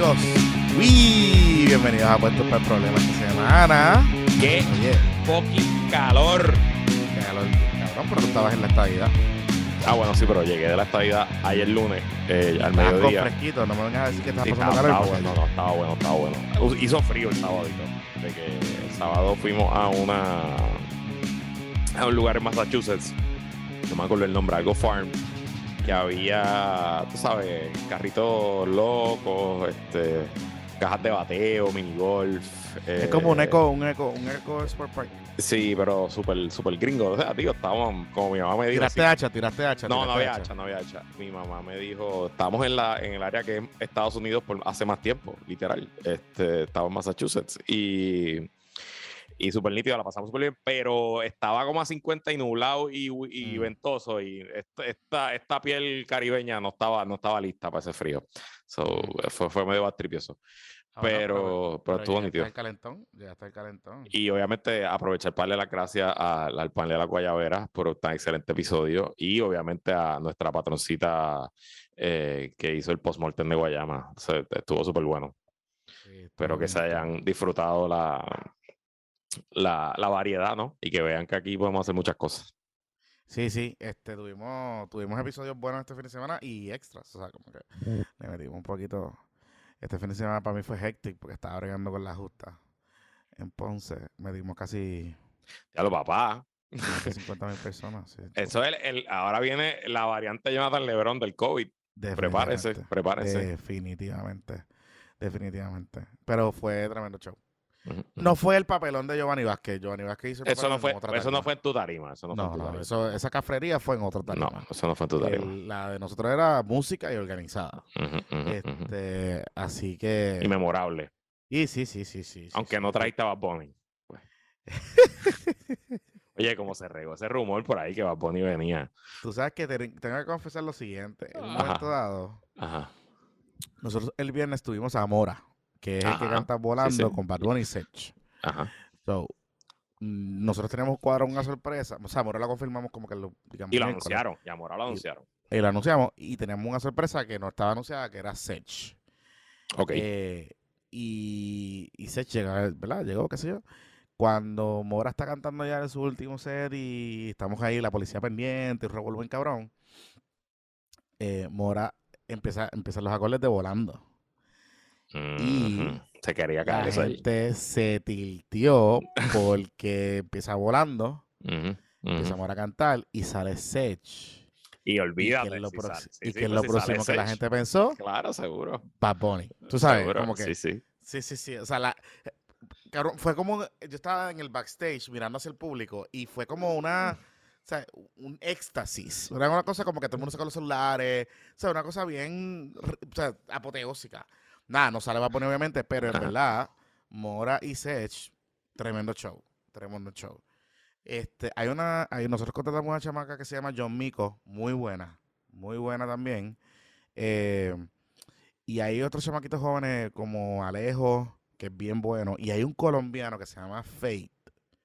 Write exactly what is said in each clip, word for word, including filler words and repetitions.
amigos. Uy, bienvenidos a Puestos para el Problema esta semana. ¡Qué Oye, fucking calor! qué calor, cabrón, pero tú estabas en la estadidad. Ah, bueno, sí, pero llegué de la estadía ayer lunes, eh, al Estabas con mediodía. fresquito, no me vengas a decir que estás Sí, pasando estaba, calor. estaba porque- bueno, no, estaba bueno, estaba bueno. Hizo frío el sábado, de que el sábado fuimos a una a un lugar en Massachusetts, no me acuerdo el nombre, algo farm, que había, tú sabes, carritos locos, este, cajas de bateo, minigolf. Es eh, como un eco, un eco, un eco Sport Park. Sí, pero súper super gringo. O sea, tío, estábamos, como mi mamá me dijo. Tiraste sí, hacha, tiraste hacha. No, tiraste no había hacha, no había hacha. Mi mamá me dijo, estamos en la en el área que es Estados Unidos por hace más tiempo, literal. Este, estaba en Massachusetts y, y súper nítido, la pasamos súper bien, pero estaba como a cincuenta y nublado y, y Mm. ventoso y esta, esta, esta piel caribeña no estaba, no estaba lista para ese frío. So, Mm. fue, fue medio bastripioso. Ah, bueno, Pero, pero estuvo llegaste nítido. al calentón, llegaste al calentón. Y obviamente aprovechar para darle las gracias al, al panel de la Guayabera por tan excelente episodio y obviamente a nuestra patroncita eh, que hizo el postmortem de Guayama. O sea, estuvo súper bueno. Sí, estuvo Espero que bien, se estuvo hayan bien. disfrutado la, la, la variedad, ¿no? Y que vean que aquí podemos hacer muchas cosas. Sí, sí, este, tuvimos, tuvimos episodios buenos este fin de semana y extras, o sea, como que le metimos un poquito. Este fin de semana para mí fue hectic porque estaba bregando con la justa. En Ponce metimos casi Ya lo papá. más de cincuenta mil personas. Sí, Eso es el, el- ahora viene la variante Jonathan Lebron del COVID. Prepárese, definitivamente. prepárese. Definitivamente. Definitivamente. Pero fue tremendo show. Ujú, ujú. No fue el papelón de Giovanni Vázquez. Giovanni Vázquez hizo el Eso no papelón fue, en otra eso no tarima. fue en tu tarima. Eso no, fue en No, tu no, tarima. eso, esa cafrería fue en otra tarima. No, eso no fue en tu tarima. El- la de nosotros era música y organizada. Ujú, ujú, ujú. Este, así que. Y memorable. Y sí, sí, sí, sí. sí, Aunque sí. no traiste a Bad Bunny. Pues. Oye, como se regó ese rumor por ahí que Bad Bunny venía. Tú sabes que te- tengo que confesar lo siguiente. En un Ajá. momento dado, Ajá. nosotros el viernes estuvimos a Mora, que es el que Ajá. canta Volando Sí, sí. con Bad Bunny y Sech. Ajá. So, mm, nosotros teníamos cuadro una sorpresa. O sea, Mora la confirmamos como que lo, digamos, Y lo miércoles. anunciaron. Y a Mora lo Y- anunciaron. Y lo anunciamos y teníamos una sorpresa que no estaba anunciada, que era Sech. Ok. Eh, y, y Sech llega, ¿verdad? Llegó, qué sé yo. Cuando Mora está cantando ya en su último set y estamos ahí, la policía pendiente, un revuelo bien cabrón, eh, Mora empieza, empiezan los acordes de Volando. Y Ujú. Se quería la caer eso ahí. gente se tiltió porque empieza Volando, Ujú, empieza ujú. Mora a cantar y sale Sech. Y Y que olvídate. es lo, si prox- sale- sí, y sí, que es pues lo si sale próximo que la Sech. gente pensó, Claro, seguro. Bad Bunny. Tú sabes, Seguro. como que... Sí, sí. Sí, sí, sí. O sea, la, cabrón, fue como... Yo estaba en el backstage mirando hacia el público y fue como una... O sea, un éxtasis. Era una cosa como que todo el mundo sacó los celulares. O sea, una cosa bien... O sea, apoteósica. Nada, no sale Bad Bunny obviamente, pero en Ajá. verdad, Mora y Sech, tremendo show. Tremendo show. Este, hay una... Hay, nosotros contratamos una chamaca que se llama John Mico. Muy buena. Muy buena también. Eh... Y hay otros chamaquitos jóvenes como Alejo, que es bien bueno. Y hay un colombiano que se llama Fate,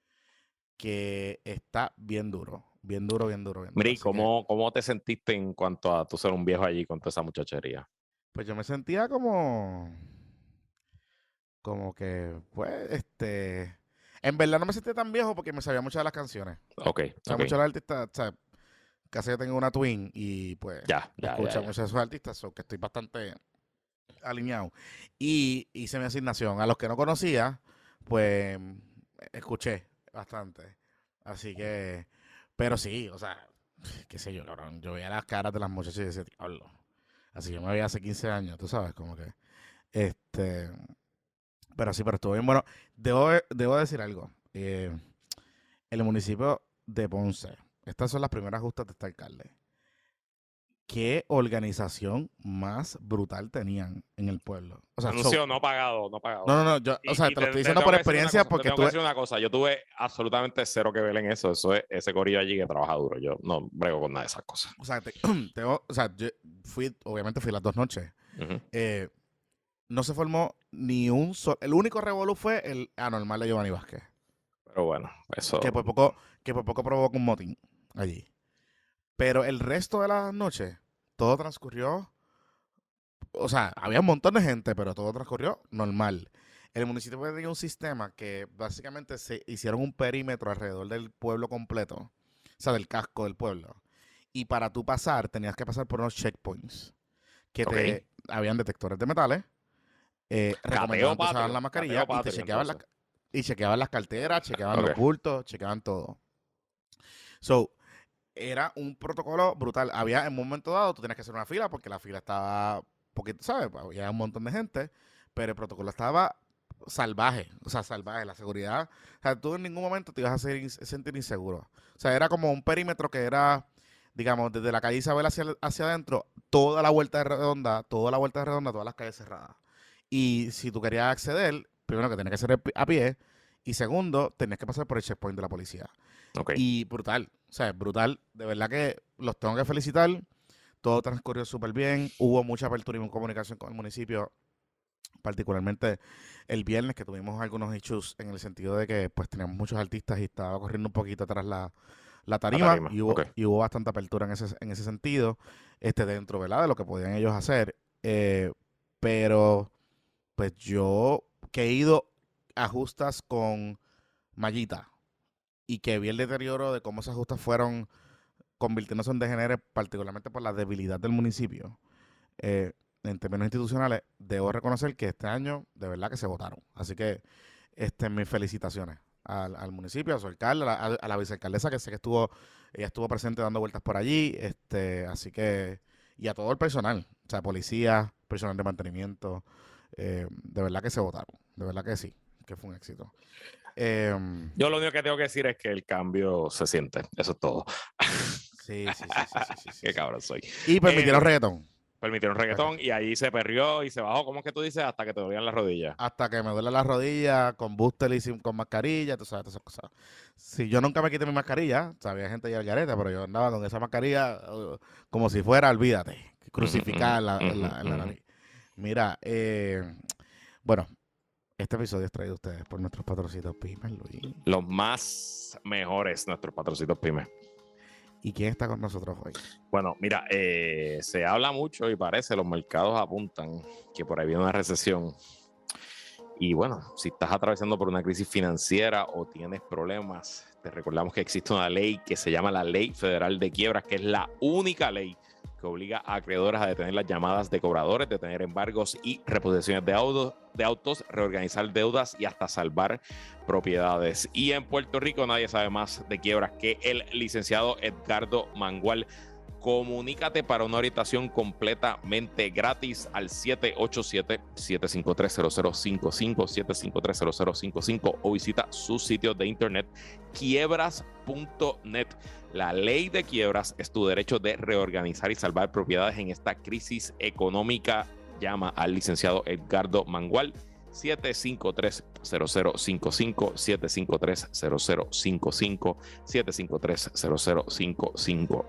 que está bien duro. Bien duro, bien duro, bien duro. Miri, Así que, ¿cómo, ¿cómo te sentiste en cuanto a tú ser un viejo allí con toda esa muchachería? pues yo me sentía como... Como que, pues, este... En verdad no me sentía tan viejo porque me sabía muchas de las canciones. Ok, O sea, ok. muchos de los artistas, o sea, casi yo tengo una twin y pues Ya, ya, escucho ya, a ya. muchos de esos artistas, so que estoy bastante alineado. Y hice mi asignación. A los que no conocía, pues escuché bastante. Así que, pero sí, o sea, qué sé yo, cabrón. Yo veía las caras de las muchachas y decía, diablo. Así que me veía hace quince años, tú sabes, como que, este, pero sí, pero estuvo bien bueno. Debo, debo decir algo. Eh, el municipio de Ponce, estas son las primeras justas de este alcalde. ¿Qué organización más brutal tenían en el pueblo? O sea, Anuncio so- no pagado, no pagado. no, no, no, yo, Y- o sea, y te lo estoy te diciendo tengo por que decir una experiencia cosa, te porque tengo que tuve, decir una cosa. Yo tuve absolutamente cero que ver en eso. Eso es ese corillo allí que trabaja duro. Yo no brego con nada de esas cosas. o sea, te- tengo- o sea, yo fui, obviamente fui las dos noches. Ujú. Eh, no se formó ni un solo, el único revolú fue el anormal de Giovanni Vázquez, Pero bueno, eso. que por poco, que por poco provocó un motín allí. Pero el resto de las noches, todo transcurrió o sea, había un montón de gente, pero todo transcurrió normal. El municipio tenía un sistema que básicamente se hicieron un perímetro alrededor del pueblo completo, o sea, del casco del pueblo. Y para tú pasar, tenías que pasar por unos checkpoints, que Ok. te habían detectores de metales, eh, Cateo recomendaban que usaban patrio. la Cateo mascarilla y te patrio, chequeaban las, entonces. y chequeaban las carteras, chequeaban los Ok. bultos, chequeaban todo. So, era un protocolo brutal. Había en un momento dado, tú tenías que hacer una fila porque la fila estaba, porque, ¿sabes? Había un montón de gente, pero el protocolo estaba salvaje, o sea, salvaje, la seguridad. O sea, tú en ningún momento te ibas a hacer ins- sentir inseguro. O sea, era como un perímetro que era, digamos, desde la calle Isabel hacia, hacia adentro, toda la vuelta de redonda, toda la vuelta de redonda, todas las calles cerradas. Y si tú querías acceder, primero que tenías que hacer a pie, y segundo, tenías que pasar por el checkpoint de la policía. Ok. Y brutal, o sea, brutal. De verdad que los tengo que felicitar. Todo transcurrió súper bien. Hubo mucha apertura y comunicación con el municipio, particularmente el viernes, que tuvimos algunos issues en el sentido de que pues teníamos muchos artistas y estaba corriendo un poquito atrás la, la La tarima tarima. y Ok. hubo, y hubo bastante apertura en ese, en ese sentido, este, dentro, ¿verdad? De lo que podían ellos hacer. Eh, pero pues yo que he ido a justas con Mallita y que vi el deterioro de cómo esas justas fueron convirtiéndose en degeneres, particularmente por la debilidad del municipio, eh, en términos institucionales, debo reconocer que este año de verdad que se votaron. Así que este, mis felicitaciones al, al municipio, a su alcalde, a la, a- a la vicealcaldesa que sé que estuvo, ella estuvo presente dando vueltas por allí, este, así que, y a todo el personal, o sea, policía, personal de mantenimiento, eh, de verdad que se votaron, de verdad que sí, que fue un éxito. Em, Yo lo único que tengo que decir es que el cambio se siente. Eso es todo. sí, sí, sí, sí, sí, sí, sí, Qué sí. cabrón soy. Y permitieron Anyway, reggaetón. permitieron Perre- reggaetón y ahí se perrió y se bajó. ¿Cómo es que tú dices? Hasta que te dolían las rodillas. Hasta que me duele la rodilla, con booster y sin- con mascarilla, tú sabes, todas esas cosas. Si yo nunca me quité mi mascarilla, sabía gente ya al garete, pero yo andaba con esa mascarilla uh, como si fuera, olvídate, Ujú, crucificada en la, en ujú, la, en la ujú. nariz. Mira, eh, bueno, este episodio es traído a ustedes por nuestros patrocitos Pymes, Luis. Los más mejores, nuestros patrocitos pymes. ¿Y quién está con nosotros hoy? Bueno, mira, eh, se habla mucho y parece, los mercados apuntan que por ahí viene una recesión. Y bueno, si estás atravesando por una crisis financiera o tienes problemas, te recordamos que existe una ley que se llama la Ley Federal de Quiebras, que es la única ley que obliga a acreedores a detener las llamadas de cobradores, detener embargos y reposiciones de autos, de autos, reorganizar deudas y hasta salvar propiedades. Y en Puerto Rico nadie sabe más de quiebras que el licenciado Edgardo Mangual. Comunícate para una orientación completamente gratis al siete ocho siete, siete cinco tres, cero cero cinco cinco, siete cinco tres, cero cero cinco cinco o visita su sitio de internet quiebras punto net. La ley de quiebras es tu derecho de reorganizar y salvar propiedades en esta crisis económica. Llama al licenciado Edgardo Mangual siete cinco tres, cero cero cinco cinco, siete cinco tres, cero cero cinco cinco, siete cinco tres, cero cero cinco cinco.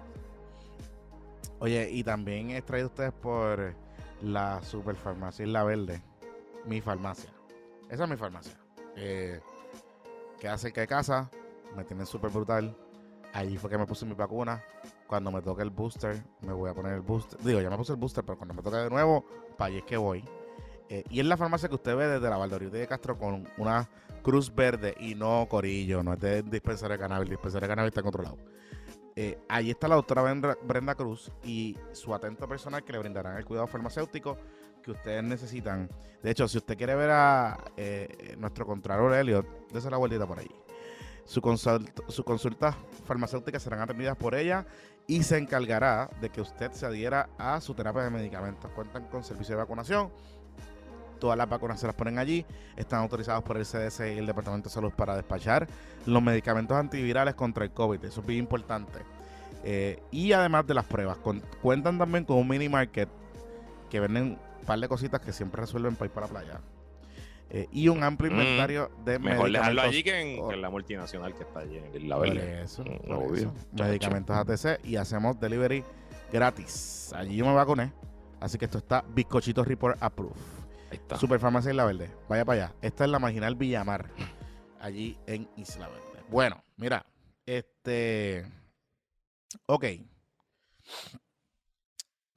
Oye, y también es traído a ustedes por la Superfarmacia Isla Verde, mi farmacia. Esa es mi farmacia. Eh, queda cerca de casa, me tienen súper brutal. Allí fue que me puse mi vacuna. Cuando me toque el booster, me voy a poner el booster. Digo, ya me puse el booster, pero cuando me toque de nuevo, para allí es que voy. Eh, y es la farmacia que usted ve desde la Valdoriotti de Castro con una cruz verde y no corillo, no es de dispensario de cannabis. El dispensario de cannabis está en otro lado. Eh, allí está la doctora Brenda, Brenda Cruz y su atento personal que le brindarán el cuidado farmacéutico que ustedes necesitan. De hecho, si usted quiere ver a eh, nuestro contralor Elliot, dése la vueltita por allí. Su consult- sus consultas farmacéuticas serán atendidas por ella y se encargará de que usted se adhiera a su terapia de medicamentos. Cuentan con servicio de vacunación. Todas las vacunas se las ponen allí. Están autorizados por el C D C y el Departamento de Salud para despachar los medicamentos antivirales contra el COVID. Eso es bien importante. Eh, y además de las pruebas, con- cuentan también con un mini market que venden un par de cositas que siempre resuelven para ir para la playa. Eh, y un amplio Mm, inventario de Mejor dejarlo medicamentos. allí que en, o- que en la multinacional que está allí en Isla por Verde. eso, Mm, por obvio, eso. chacho. Medicamentos A T C y hacemos delivery gratis. Allí yo me vacuné. Así que esto está Bizcochito Report Approved. Ahí está. Superfarmacia Isla Verde. Vaya para allá. Esta es la marginal Villamar. Allí en Isla Verde. Bueno, mira. Este. Ok.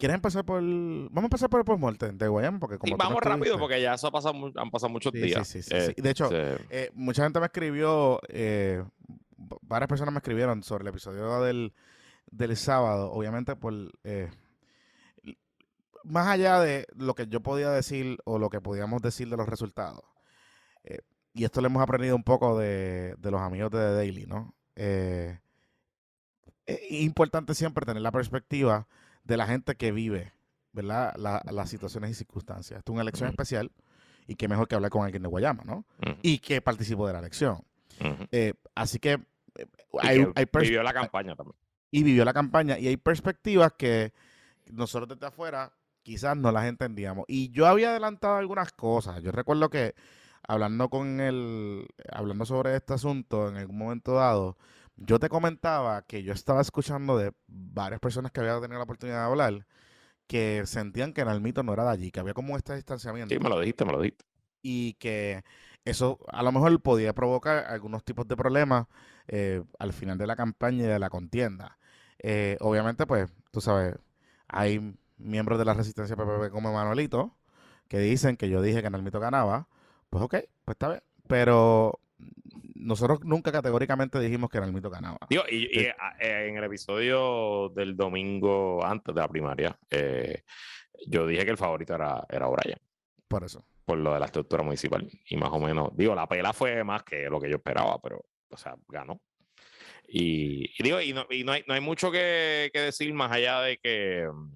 ¿Quieres empezar por... Vamos a empezar por el post-mortem de Guayama? Porque como Sí, tú me vamos rápido escribiste- porque ya eso ha pasado, mu- han pasado muchos Sí, sí, días. sí, sí, sí. De hecho, Este, eh, mucha gente me escribió, eh, v- varias personas me escribieron sobre el episodio del, del sábado, obviamente por... eh, l- más allá de lo que yo podía decir o lo que podíamos decir de los resultados, eh, y esto lo hemos aprendido un poco de, de los amigos de The Daily, ¿no? Eh, es importante siempre tener la perspectiva de la gente que vive, ¿verdad? La- las situaciones y circunstancias. Esto es una elección ujú, especial y qué mejor que hablar con alguien de Guayama, ¿no? ujú, Y que participó de la elección. ujú. Eh, así que eh, Y hay, que hay pers- vivió la campaña también. y vivió la campaña y hay perspectivas que nosotros desde afuera quizás no las entendíamos. Y yo había adelantado algunas cosas. Yo recuerdo que hablando con él, hablando sobre este asunto en algún momento dado, yo te comentaba que yo estaba escuchando de varias personas que había tenido la oportunidad de hablar que sentían que Nalmito no era de allí, que había como este Sí, distanciamiento me lo dijiste, me lo dijiste. y que eso a lo mejor podía provocar algunos tipos de problemas eh, al final de la campaña y de la contienda. Eh, obviamente, pues, tú sabes, hay miembros de la resistencia P P P como Manuelito que dicen que yo dije que Nalmito ganaba. Pues ok, pues está bien. Pero nosotros nunca categóricamente dijimos que Nalmito ganaba. Digo, y, y, Eh, a- eh, en el episodio del domingo antes de la primaria, eh, yo dije que el favorito era, era O'Brien, por eso. por lo de la estructura municipal. Y más o menos, digo, la pela fue más que lo que yo esperaba, pero, o sea, ganó. Y, y digo, y no, y no hay, no hay mucho que, que decir más allá de que mm,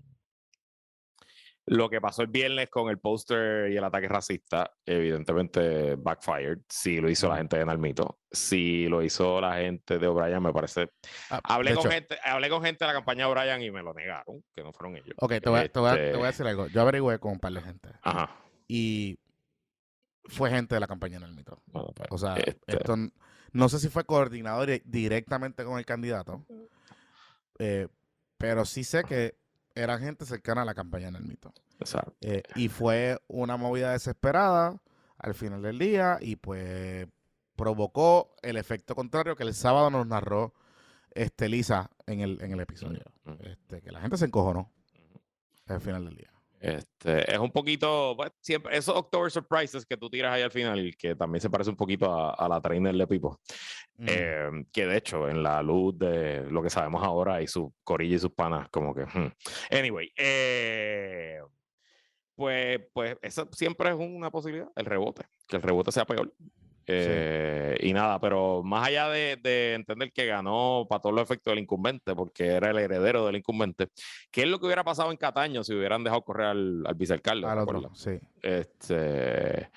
lo que pasó el viernes con el póster y el ataque racista, evidentemente backfired. Sí lo hizo la Ujú. gente de Nalmito, sí lo hizo la gente de O'Brien, me parece. Ah, Hablé de con hecho, gente, hablé con gente de la campaña de O'Brien y me lo negaron, que no fueron ellos. ok, te voy, a, te voy a- te voy a Este, decir algo. Yo averigüé con un par de gente ajá. y fue gente de la campaña Nalmito. Bueno, pues, O sea, este, esto n- no sé si fue coordinado dire- directamente con el candidato, eh, pero sí sé que eran gente cercana a la campaña en el mito. exacto. Eh, y fue una movida desesperada al final del día y pues provocó el efecto contrario que el sábado nos narró este, Lisa en el, en el episodio. Ujú, ujú, Este, que la gente se encojonó ujú. al final del día. Este, es un poquito, pues, siempre, esos October Surprises que tú tiras ahí al final, que también se parece un poquito a, a la trainer de Pipo. Mm. Eh, que de hecho, en la luz de lo que sabemos ahora y su corilla y sus panas, como que. hmm. Anyway, eh, pues, pues eso siempre es una posibilidad, el rebote, que el rebote sea peor. Eh, y nada, pero más allá de, de entender que ganó para todos los efectos del incumbente, porque era el heredero del incumbente, ¿qué es lo que hubiera pasado en Cataño si hubieran dejado correr al, al vicealcalde? Al ¿Te otro, acuerdas? sí. Este,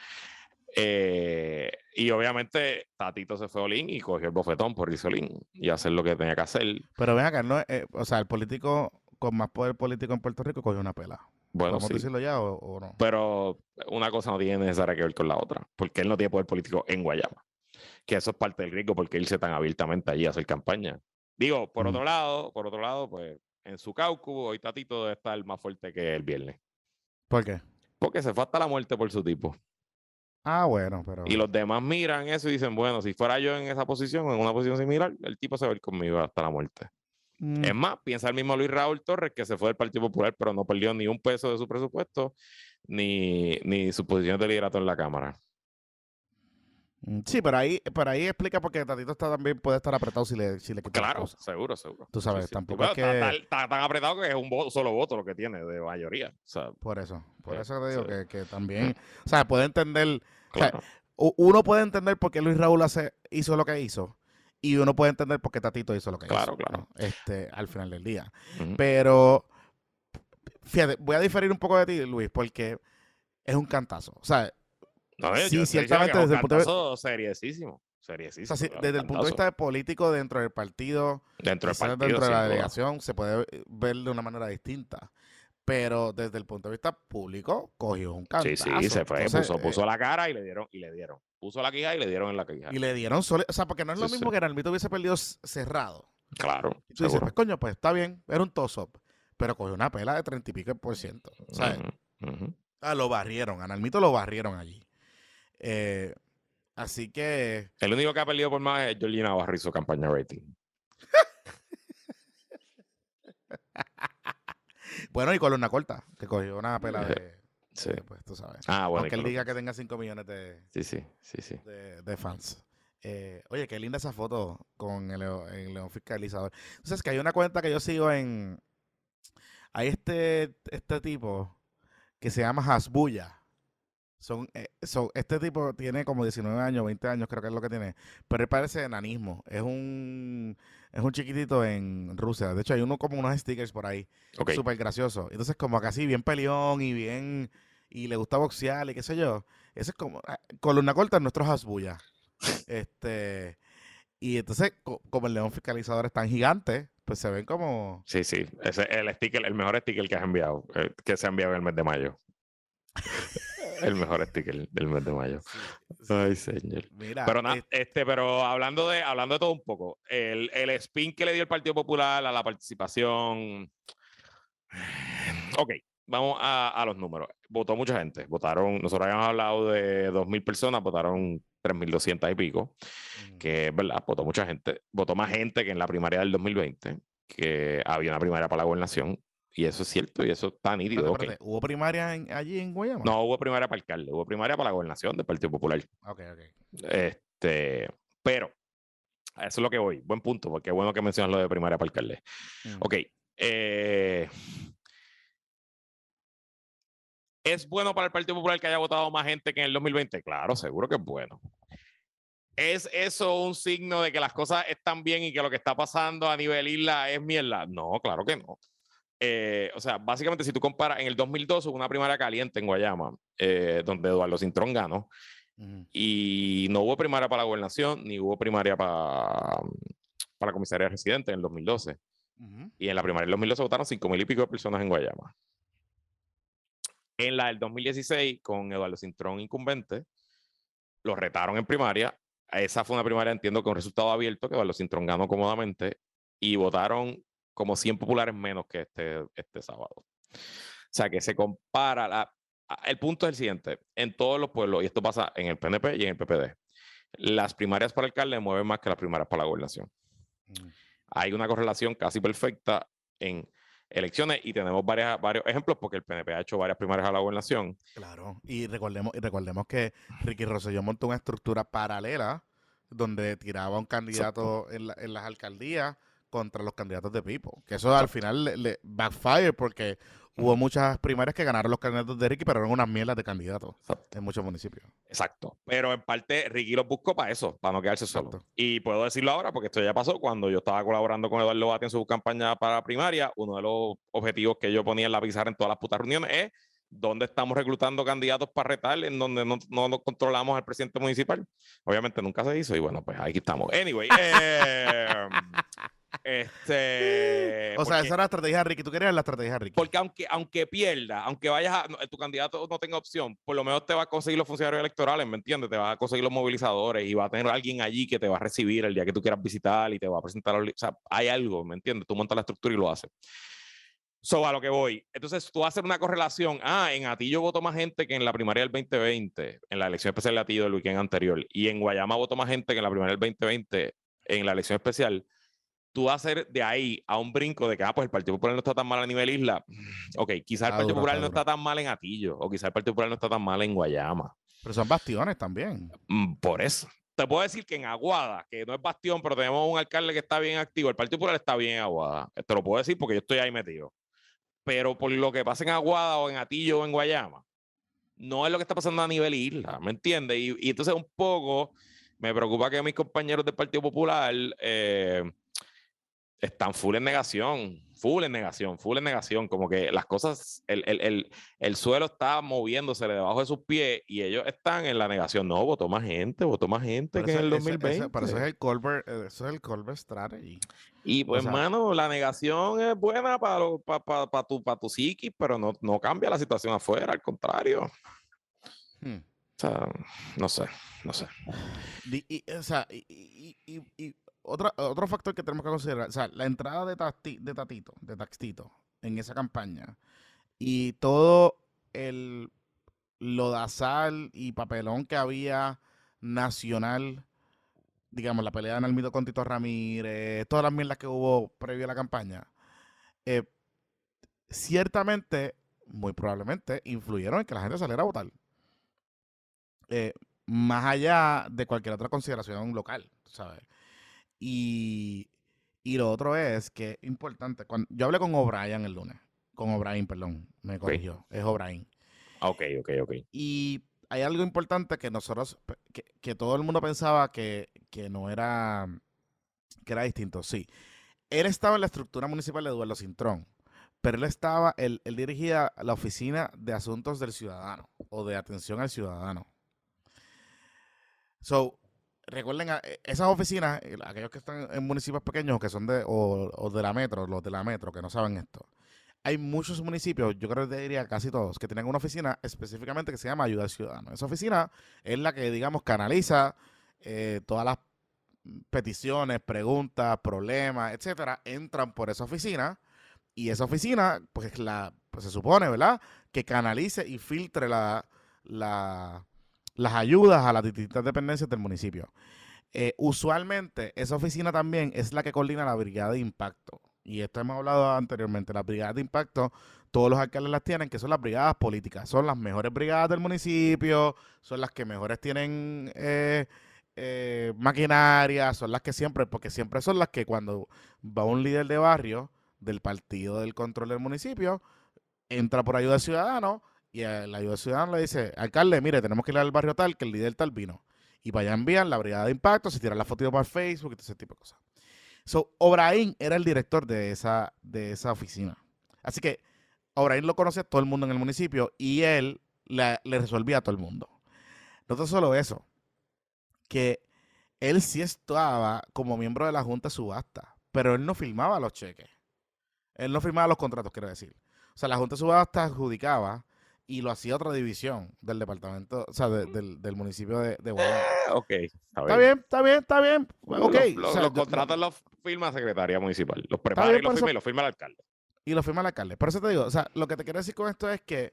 eh, y obviamente Tatito se fue Olin y cogió el bofetón por irse Olin y hacer lo que tenía que hacer. Pero ven acá, no, eh, o sea, el político con más poder político en Puerto Rico cogió una pela. Bueno, ¿Podemos sí, decirlo ya o, o no? pero una cosa no tiene necesariamente que ver con la otra, porque él no tiene poder político en Guayama, que eso es parte del riesgo porque irse tan abiertamente allí a hacer campaña. Digo, por Mm. otro lado, por otro lado, pues en su caucus hoy Tatito debe estar más fuerte que el viernes, ¿Por qué? porque se fue hasta la muerte por su tipo. Ah, bueno, pero... Y los demás miran eso y dicen, bueno, si fuera yo en esa posición, en una posición similar, el tipo se va a ir conmigo hasta la muerte. Mm, Es más, piensa el mismo Luis Raúl Torres, que se fue del Partido Popular, pero no perdió ni un peso de su presupuesto, ni, ni su posición de liderato en la Cámara. mm, sí, pero ahí, pero ahí explica porque Tatito está también puede estar apretado si le, si le quitan Claro, cosas. seguro, seguro. Tú sabes, Sí, sí. tampoco Bueno, es está, está- que... está tan apretado que es un voto- solo voto lo que tiene de mayoría. O sea, Por eso, por eh, eso te digo sí. que, que también... O sea, puede entender... O sea, Claro. u- uno puede entender por qué Luis Raúl hace, hizo lo que hizo y uno puede entender por qué Tatito hizo lo que Claro, hizo. claro. ¿no? Este, al final del día. Ujú. Pero, fíjate, voy a diferir un poco de ti, Luis, porque es un cantazo. O sea, No, yo- sí, yo estoy diciendo que ciertamente es un desde el punto de vista... cantazo seriesísimo. O Seriesísimo. sea, sí, es un desde el punto de cantazo. vista político dentro del partido, Dentro del quizás partido, dentro de sin la duda. delegación, se puede ver de una manera distinta. Pero desde el punto de vista público, cogió un Sí, cantazo. sí, se fue, Entonces, puso, eh, puso la cara y le dieron, y le dieron. Puso la quija y le dieron en la quija. y le dieron solo... O sea, porque no es lo Sí, mismo sí. que Nalmito hubiese perdido c- cerrado. Claro, Y tú dices, seguro. pues coño, pues está bien, era un toss-up. Pero cogió una pela de treinta y pico por ciento. ¿Sabes? Ujú, ujú. Ah, lo barrieron, a Nalmito lo barrieron allí. Eh, así que... El único que ha perdido por más es Georgie Navarro y su campaña rating. Bueno, y Columna Corta, que cogió una pela de... Sí. de, pues tú sabes. Ah, bueno. Aunque él diga que tenga cinco millones de, Sí, sí, sí, sí. de, de fans. Eh, oye, qué linda esa foto con el, Leo- el León Fiscalizador. Entonces, que hay una cuenta que yo sigo en... Hay este, este tipo que se llama Hasbulla. Son, eh, son, este tipo tiene como diecinueve años, veinte años, creo que es lo que tiene. Pero él parece enanismo. Es un, es un chiquitito en Rusia. De hecho, hay uno como unos stickers por ahí. Ok. Súper gracioso. Entonces, como casi bien peleón y bien. Y le gusta boxear y qué sé yo. Ese es como. ah, Columna corta, nuestros Hasbulla. Este. Y entonces, co- como el león fiscalizador es tan gigante, pues se ven como. Sí, sí. Ese es el sticker, el mejor sticker que has enviado, eh, que se ha enviado en el mes de mayo. El mejor sticker del mes de mayo. Sí, Ay, sí. señor. Mira, Pero nada, eh, este, pero hablando de, hablando de todo un poco, el, el spin que le dio el Partido Popular a la participación. Ok, vamos a, a los números. Votó mucha gente. Votaron, nosotros habíamos hablado de dos mil personas, votaron tres mil doscientas y pico, mm, que es verdad, votó mucha gente. Votó más gente que en la primaria del dos mil veinte, que había una primaria para la gobernación. Y eso es cierto, y eso está nítido. espérate, Ok. espérate. ¿Hubo primaria en- allí en Guayama? No hubo primaria para alcalde, hubo primaria para la gobernación del Partido Popular. Ok, ok. Este, pero a eso es lo que voy. Buen punto, porque es bueno que mencionas lo de primaria para alcalde. Mm. Ok. Eh, ¿Es bueno para el Partido Popular que haya votado más gente que en el dos mil veinte? Claro, seguro que es bueno. ¿Es eso un signo de que las cosas están bien y que lo que está pasando a nivel isla es mierda? No, claro que no. Eh, o sea, básicamente, si tú comparas, en el dos mil dos hubo una primaria caliente en Guayama, eh, donde Eduardo Cintrón ganó, Mm. y no hubo primaria para la gobernación, ni hubo primaria para, para la comisaría residente en el dos mil doce. Ujú. Y en la primaria del dos mil doce votaron cinco mil y pico de personas en Guayama. En la del dos mil dieciséis, con Eduardo Cintrón incumbente, lo retaron en primaria. Esa fue una primaria, entiendo, con resultado abierto, que Eduardo Cintrón ganó cómodamente, y votaron como cien populares menos que este, este sábado. O sea, que se compara. La, el punto es el siguiente: en todos los pueblos, y esto pasa en el P N P y en el P P D, las primarias para alcalde mueven más que las primarias para la gobernación. Mm. Hay una correlación casi perfecta en elecciones y tenemos varias, varios ejemplos porque el P N P ha hecho varias primarias a la gobernación. Claro, y recordemos, y recordemos que Ricky Rosselló montó una estructura paralela donde tiraba un Exacto. candidato en, la- en las alcaldías contra los candidatos de Pipo. Que eso al final le, le backfire porque hubo muchas primarias que ganaron los candidatos de Ricky, pero eran unas mierdas de candidatos Exacto. en muchos municipios. Exacto. Pero en parte Ricky los buscó para eso, para no quedarse solo. Exacto. Y puedo decirlo ahora porque esto ya pasó cuando yo estaba colaborando con Eduardo Bati en su campaña para la primaria. Uno de los objetivos que yo ponía en la pizarra en todas las putas reuniones es dónde estamos reclutando candidatos para retar, en donde no, no, no controlamos al presidente municipal. Obviamente nunca se hizo y bueno, pues aquí estamos. Anyway, eh, este, O sea, porque, esa era la estrategia de Ricky. ¿Tú querías la estrategia de Ricky? porque aunque, aunque pierda, aunque vayas a, no, tu candidato no tenga opción, por lo menos te va a conseguir los funcionarios electorales, ¿me entiendes? Te va a conseguir los movilizadores y va a tener alguien allí que te va a recibir el día que tú quieras visitar y te va a presentar. O sea, hay algo, ¿me entiendes? Tú montas la estructura y lo haces. So, a lo que voy. Entonces, tú haces una correlación. Ah, en Atillo votó más gente que en la primaria del veinte veinte, en la elección especial de Atillo del weekend anterior. Y en Guayama votó más gente que en la primaria del veinte veinte, en la elección especial. Tú hacer de ahí a un brinco de que ah, pues el Partido Popular no está tan mal a nivel isla. Ok, quizás el Está Partido duro, Popular está no duro. está tan mal en Atillo, o quizás el Partido Popular no está tan mal en Guayama. Pero son bastiones también. Mm, Por eso. Te puedo decir que en Aguada, que no es bastión, pero tenemos un alcalde que está bien activo. El Partido Popular está bien en Aguada. Te lo puedo decir porque yo estoy ahí metido. Pero por lo que pasa en Aguada o en Atillo o en Guayama, no es lo que está pasando a nivel isla, ¿me entiendes? Y, y entonces un poco me preocupa que mis compañeros del Partido Popular eh, están full en negación, full en negación, full en negación, como que las cosas, el, el, el, el suelo está moviéndose debajo de sus pies y ellos están en la negación. No, votó más gente, votó más gente Por que en eso, el ese, dos mil veinte. ese- por eso es el Colbert, eh, eso es el Colbert Strategy. Y O pues, sea, hermano, la negación es buena para pa, pa, pa tu, pa tu psiquis, pero no, no cambia la situación afuera, al contrario. hmm. O sea, no sé, no sé. Di- y, o sea, y, y- y- y otra- otro factor que tenemos que considerar, o sea, la entrada de, Tati- de Tatito, de Taxito, en esa campaña y todo el lodazal y papelón que había nacional, digamos, la pelea de Nalmito con Tito Ramírez, todas las mierdas que hubo previo a la campaña, eh, ciertamente, muy probablemente, influyeron en que la gente saliera a votar. Eh, más allá de cualquier otra consideración local, ¿sabes? Y, y lo otro es que es importante. Cuando, yo hablé con O'Brien el lunes. Con O'Brien, perdón, me Ok, corrigió. Es O'Brien. ok, ok, ok. Y hay algo importante que nosotros, que, que todo el mundo pensaba que, que no era, que era distinto. Sí, él estaba en la estructura municipal de Eduardo Cintrón, pero él estaba, él, él dirigía la oficina de asuntos del ciudadano o de atención al ciudadano. So, recuerden, a- eh, esas oficinas, eh, aquellos que están en municipios pequeños que son de, o, o de la metro, los de la metro, que no saben esto. Hay muchos municipios, yo creo que te diría casi todos, que tienen una oficina específicamente que se llama Ayuda al Ciudadano. Esa oficina es la que, digamos, canaliza eh, todas las peticiones, preguntas, problemas, etcétera, entran por esa oficina y esa oficina, pues, la, pues se supone, ¿verdad? Que canalice y filtre la, la, las ayudas a las distintas dependencias del municipio. Eh, usualmente, esa oficina también es la que coordina la brigada de impacto. Y esto hemos hablado anteriormente. Las brigadas de impacto, todos los alcaldes las tienen, que son las brigadas políticas. Son las mejores brigadas del municipio, son las que mejores tienen eh, eh, maquinaria, son las que siempre, porque siempre son las que cuando va un líder de barrio del partido del control del municipio, entra por ayuda al ciudadano y el ayuda al ciudadano le dice, alcalde, mire, tenemos que ir al barrio tal, que el líder tal vino. Y para allá envían la brigada de impacto, se tiran la foto para Facebook y todo ese tipo de cosas. So, Obraín era el director de esa, de esa oficina. Así que Obraín lo conoce a todo el mundo en el municipio y él le, le resolvía a todo el mundo. No tan solo eso, que él sí estaba como miembro de la Junta de Subasta, pero él no firmaba los cheques. Él no firmaba los contratos, quiero decir. O sea, la Junta de Subasta adjudicaba y lo hacía otra división del departamento, o sea, de- del, del municipio de, de Guayama. Eh, ok, está Está bien. bien, está bien, está bien. Ok, Los, o los, sea, los yo- no, contratos los firma la Secretaría Municipal. Los está prepara bien y los por firma y eso. los firma el alcalde. Y lo firma el alcalde. Por eso te digo, o sea, lo que te quiero decir con esto es que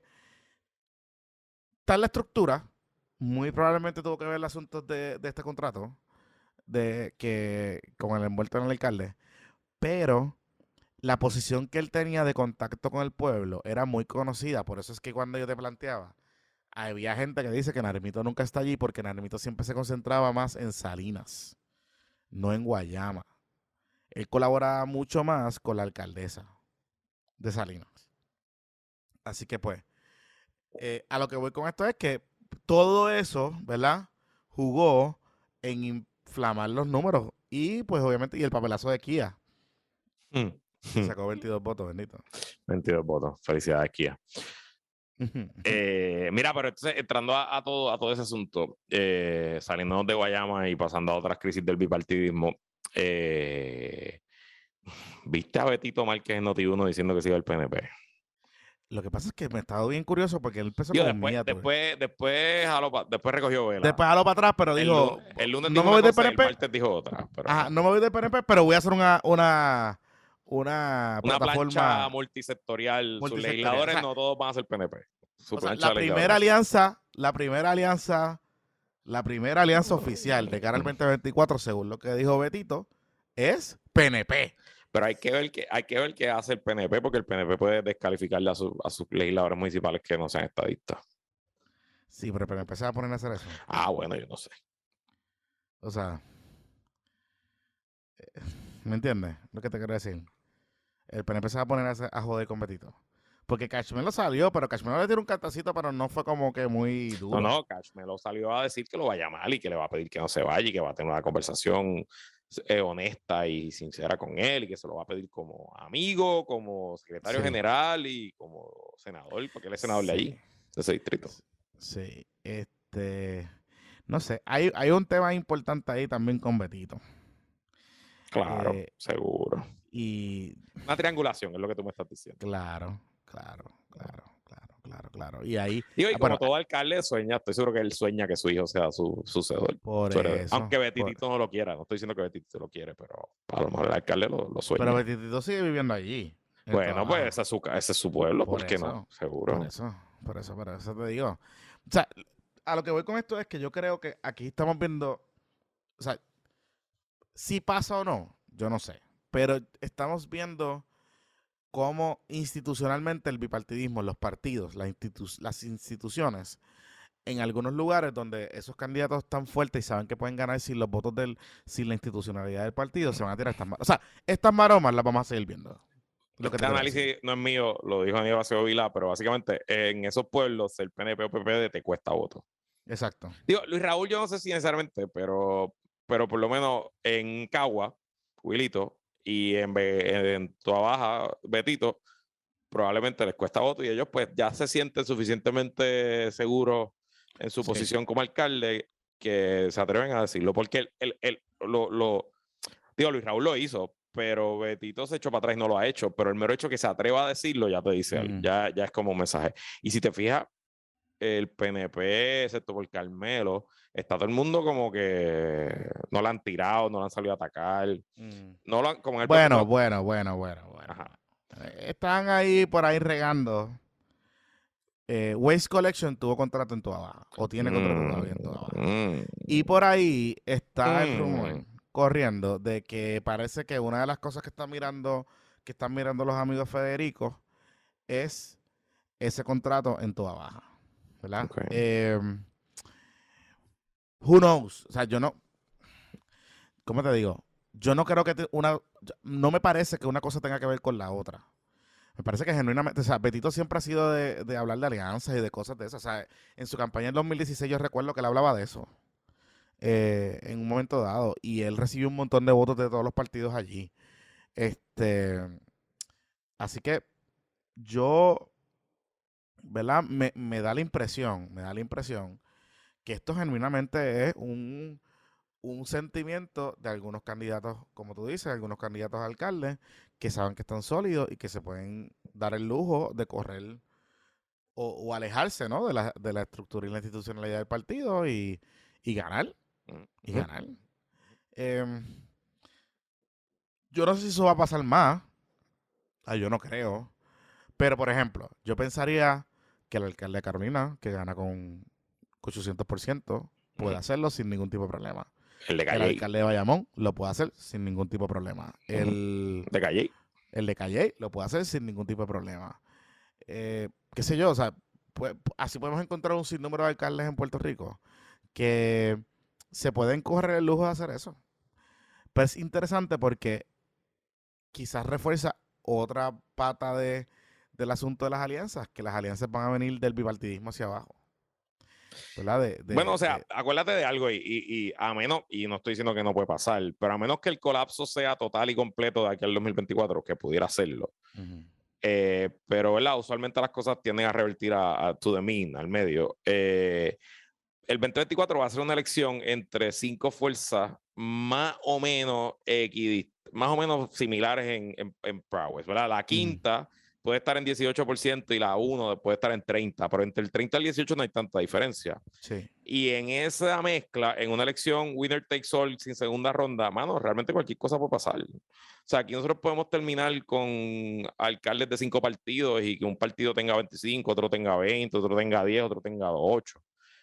tal la estructura, muy probablemente tuvo que ver el asunto de, de este contrato, de que con el envuelto en el alcalde, pero la posición que él tenía de contacto con el pueblo era muy conocida. Por eso es que cuando yo te planteaba, había gente que dice que Narimito nunca está allí porque Narimito siempre se concentraba más en Salinas, no en Guayama. Él colaboraba mucho más con la alcaldesa de Salinas. Así que pues, eh, a lo que voy con esto es que todo eso, ¿verdad? Jugó en inflamar los números y pues obviamente, y el papelazo de Kia, Hmm. que sacó veintidós votos, bendito. veintidós votos. Felicidades, Kia. Eh, mira, pero entonces, entrando a, a todo, a todo ese asunto, eh, saliéndonos de Guayama y pasando a otras crisis del bipartidismo, eh, ¿viste a Betito Márquez en Noti uno diciendo que se iba al P N P? Lo que pasa es que me estaba bien curioso porque él empezó Digo, como un después, miniature. después, después, jaló pa- después recogió vela. Después jaló para atrás, pero El dijo, lunes, el lunes no dijo me una voy del cosa y el P N P, martes dijo otra. Pero ajá, ajá. no me voy del P N P, pero voy a hacer una, una, una Una plancha plataforma multisectorial. Sus multisectorial. O legisladores sea, no todos van a ser P N P. Su o sea, plancha la de primera legisladores. alianza, la primera alianza, la primera alianza oficial de cara al veinte veinticuatro, según lo que dijo Betito, es P N P. Pero hay que ver qué hay que ver qué hace el P N P, porque el P N P puede descalificarle a, su- a sus legisladores municipales que no sean estadistas. Sí, pero el P N P se va a poner a hacer eso. Ah, bueno, yo no sé. O sea, ¿me entiendes lo que te quiero decir? El P N P se va a poner a, hacer- a joder con Betito. Porque Cashmelo salió, pero Cashmelo le tiró un cantacito, pero no fue como que muy No, duro. no, Cash me lo salió a decir que lo va a llamar y que le va a pedir que no se vaya y que va a tener una conversación eh, honesta y sincera con él y que se lo va a pedir como amigo, como secretario Sí. general y como senador, porque él es senador de allí, Sí. de ese distrito. Sí, este, no sé, hay, hay un tema importante ahí también con Betito. Claro, Eh, seguro. y Una triangulación es lo que tú me estás diciendo. claro, claro, claro, claro, claro, claro. Y ahí, Digo, y ah, como bueno, todo alcalde sueña, estoy seguro que él sueña que su hijo sea su sucedor. por su heredero. eso, Aunque por- Betitito no lo quiera, no estoy diciendo que Betitito lo quiere, pero a lo mejor el alcalde lo, lo sueña. pero Betito sigue viviendo allí. en el Bueno, trabajo. pues ese es su, ese es su pueblo, Por ¿por qué eso, no? Seguro. por eso, por eso, por eso te digo. O sea, a lo que voy con esto es que yo creo que aquí estamos viendo, o sea, si pasa o no, yo no sé, pero estamos viendo cómo institucionalmente el bipartidismo, los partidos, las, institu las instituciones, en algunos lugares donde esos candidatos están fuertes y saben que pueden ganar sin los votos del, sin la institucionalidad del partido, se van a tirar estas maromas. O sea, estas maromas las vamos a seguir viendo. Lo que este análisis no es mío, lo dijo Aníbal Acevedo Vilá, pero básicamente en esos pueblos el P N P o P P D te cuesta votos. Exacto. Digo, Luis Raúl yo no sé si necesariamente, pero, pero por lo menos en Cagua, Wilito, y en, en Toa Baja, Betito, probablemente les cuesta voto y ellos pues ya se sienten suficientemente seguros en su sí. posición como alcalde que se atreven a decirlo, porque el, el, el, lo, lo, digo, Luis Raúl lo hizo, pero Betito se echó para atrás y no lo ha hecho, pero el mero hecho que se atreva a decirlo ya te dice, mm. ya, ya es como un mensaje. Y si te fijas, el P N P, excepto por Carmelo, está todo el mundo como que no la han tirado, no la han salido a atacar. Mm. No lo han, como en el bueno, no, bueno, bueno, bueno, bueno. Ajá. Están ahí por ahí regando. Eh, Waste Collection tuvo contrato en Toa Baja, o tiene contrato mm. todavía en Toa Baja. Mm. Y por ahí está mm. el rumor corriendo de que parece que una de las cosas que están mirando, que están mirando los amigos Federico es ese contrato en Toa Baja. ¿Verdad? Okay. Eh, who knows? O sea, yo no. ¿Cómo te digo? Yo no creo que te, una. No me parece que una cosa tenga que ver con la otra. Me parece que genuinamente. O sea, Betito siempre ha sido de, de hablar de alianzas y de cosas de esas. O sea, en su campaña en dos mil dieciséis yo recuerdo que él hablaba de eso. Eh, en un momento dado. Y él recibió un montón de votos de todos los partidos allí. Este. Así que yo. ¿Verdad? Me, me da la impresión, me da la impresión que esto genuinamente es un, un sentimiento de algunos candidatos, como tú dices, algunos candidatos a alcaldes que saben que están sólidos y que se pueden dar el lujo de correr o, o alejarse, ¿no? de, la, de la estructura y la institucionalidad del partido y, y ganar. Y ganar. Eh, yo no sé si eso va a pasar más. Ay, yo no creo. Pero, por ejemplo, yo pensaría que el alcalde de Carolina, que gana con ochocientos por ciento, puede mm. hacerlo sin ningún tipo de problema. El de Calle. El alcalde de Bayamón lo puede hacer sin ningún tipo de problema. Mm. El de Calle. El de Calle lo puede hacer sin ningún tipo de problema. Eh, qué sé yo, o sea, pues, así podemos encontrar un sinnúmero de alcaldes en Puerto Rico que se pueden correr el lujo de hacer eso. Pero es interesante porque quizás refuerza otra pata de del asunto de las alianzas, que las alianzas van a venir del bipartidismo hacia abajo. ¿Verdad? De, de, bueno, o sea, de... acuérdate de algo y, y, y a menos, y no estoy diciendo que no puede pasar, pero a menos que el colapso sea total y completo de aquí al dos mil veinticuatro, que pudiera serlo. Uh-huh. eh, pero, ¿verdad? Usualmente las cosas tienden a revertir a, a to the mean, al medio. Eh, el veinte veinticuatro va a ser una elección entre cinco fuerzas más o menos equidistas, más o menos similares en, en, en prowess, ¿verdad? La quinta uh-huh. puede estar en dieciocho por ciento y la uno puede estar en treinta, pero entre el treinta y el dieciocho no hay tanta diferencia. Sí. Y en esa mezcla, en una elección winner takes all sin segunda ronda, mano, realmente cualquier cosa puede pasar. O sea, aquí nosotros podemos terminar con alcaldes de cinco partidos y que un partido tenga veinticinco, otro tenga veinte, otro tenga diez, otro tenga ocho.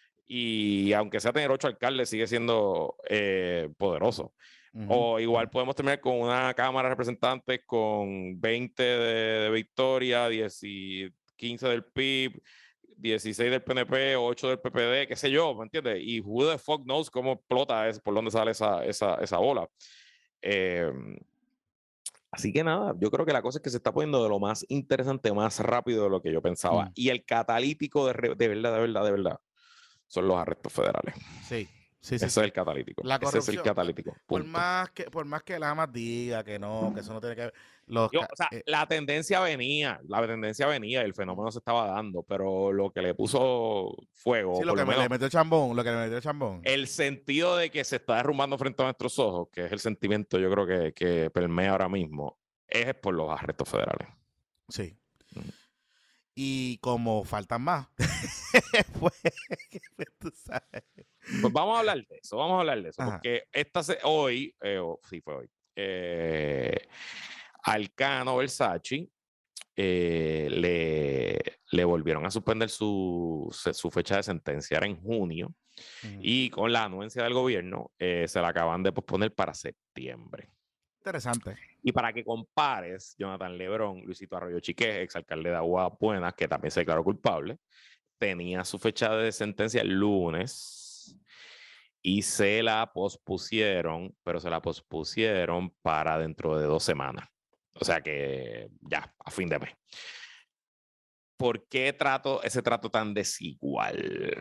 Y aunque sea tener ocho alcaldes, sigue siendo eh, poderoso. Uh-huh. O igual podemos terminar con una Cámara de Representantes con veinte de, de Victoria, diez y quince del P I B, dieciséis del P N P, ocho del P P D, qué sé yo, ¿me entiendes? Y who the fuck knows cómo explota, es, por dónde sale esa, esa, esa bola. Eh, así que nada, yo creo que la cosa es que se está poniendo de lo más interesante, más rápido de lo que yo pensaba. Mm. Y el catalítico de, de verdad, de verdad, de verdad, son los arrestos federales. Sí. Sí, sí, Ese sí. es el catalítico. La Ese es el catalítico. Por más que, por más que Lamas diga que no, que eso no tiene que ver. Los, Yo, o sea, eh, la tendencia venía, la tendencia venía, el fenómeno se estaba dando, pero lo que le puso fuego. Sí, lo por que lo me menos, le metió chambón, lo que le metió chambón. El sentido de que se está derrumbando frente a nuestros ojos, que es el sentimiento, yo creo que, que permea ahora mismo, es por los arrestos federales. Sí. Mm. Y como faltan más, pues, tú sabes. Pues vamos a hablar de eso, vamos a hablar de eso, Ajá. porque esta se, hoy, eh, oh, sí fue hoy, eh, Alcano Versace eh, le, le volvieron a suspender su, su fecha de sentencia, era en junio, uh-huh. y con la anuencia del gobierno eh, se la acaban de posponer para septiembre. Interesante. Y para que compares, Jonathan Lebrón, Luisito Arroyo Chiqué, exalcalde de Aguas Buenas, que también se declaró culpable, tenía su fecha de sentencia el lunes y se la pospusieron, pero se la pospusieron para dentro de dos semanas. O sea que ya, a fin de mes. ¿Por qué trato ese trato tan desigual?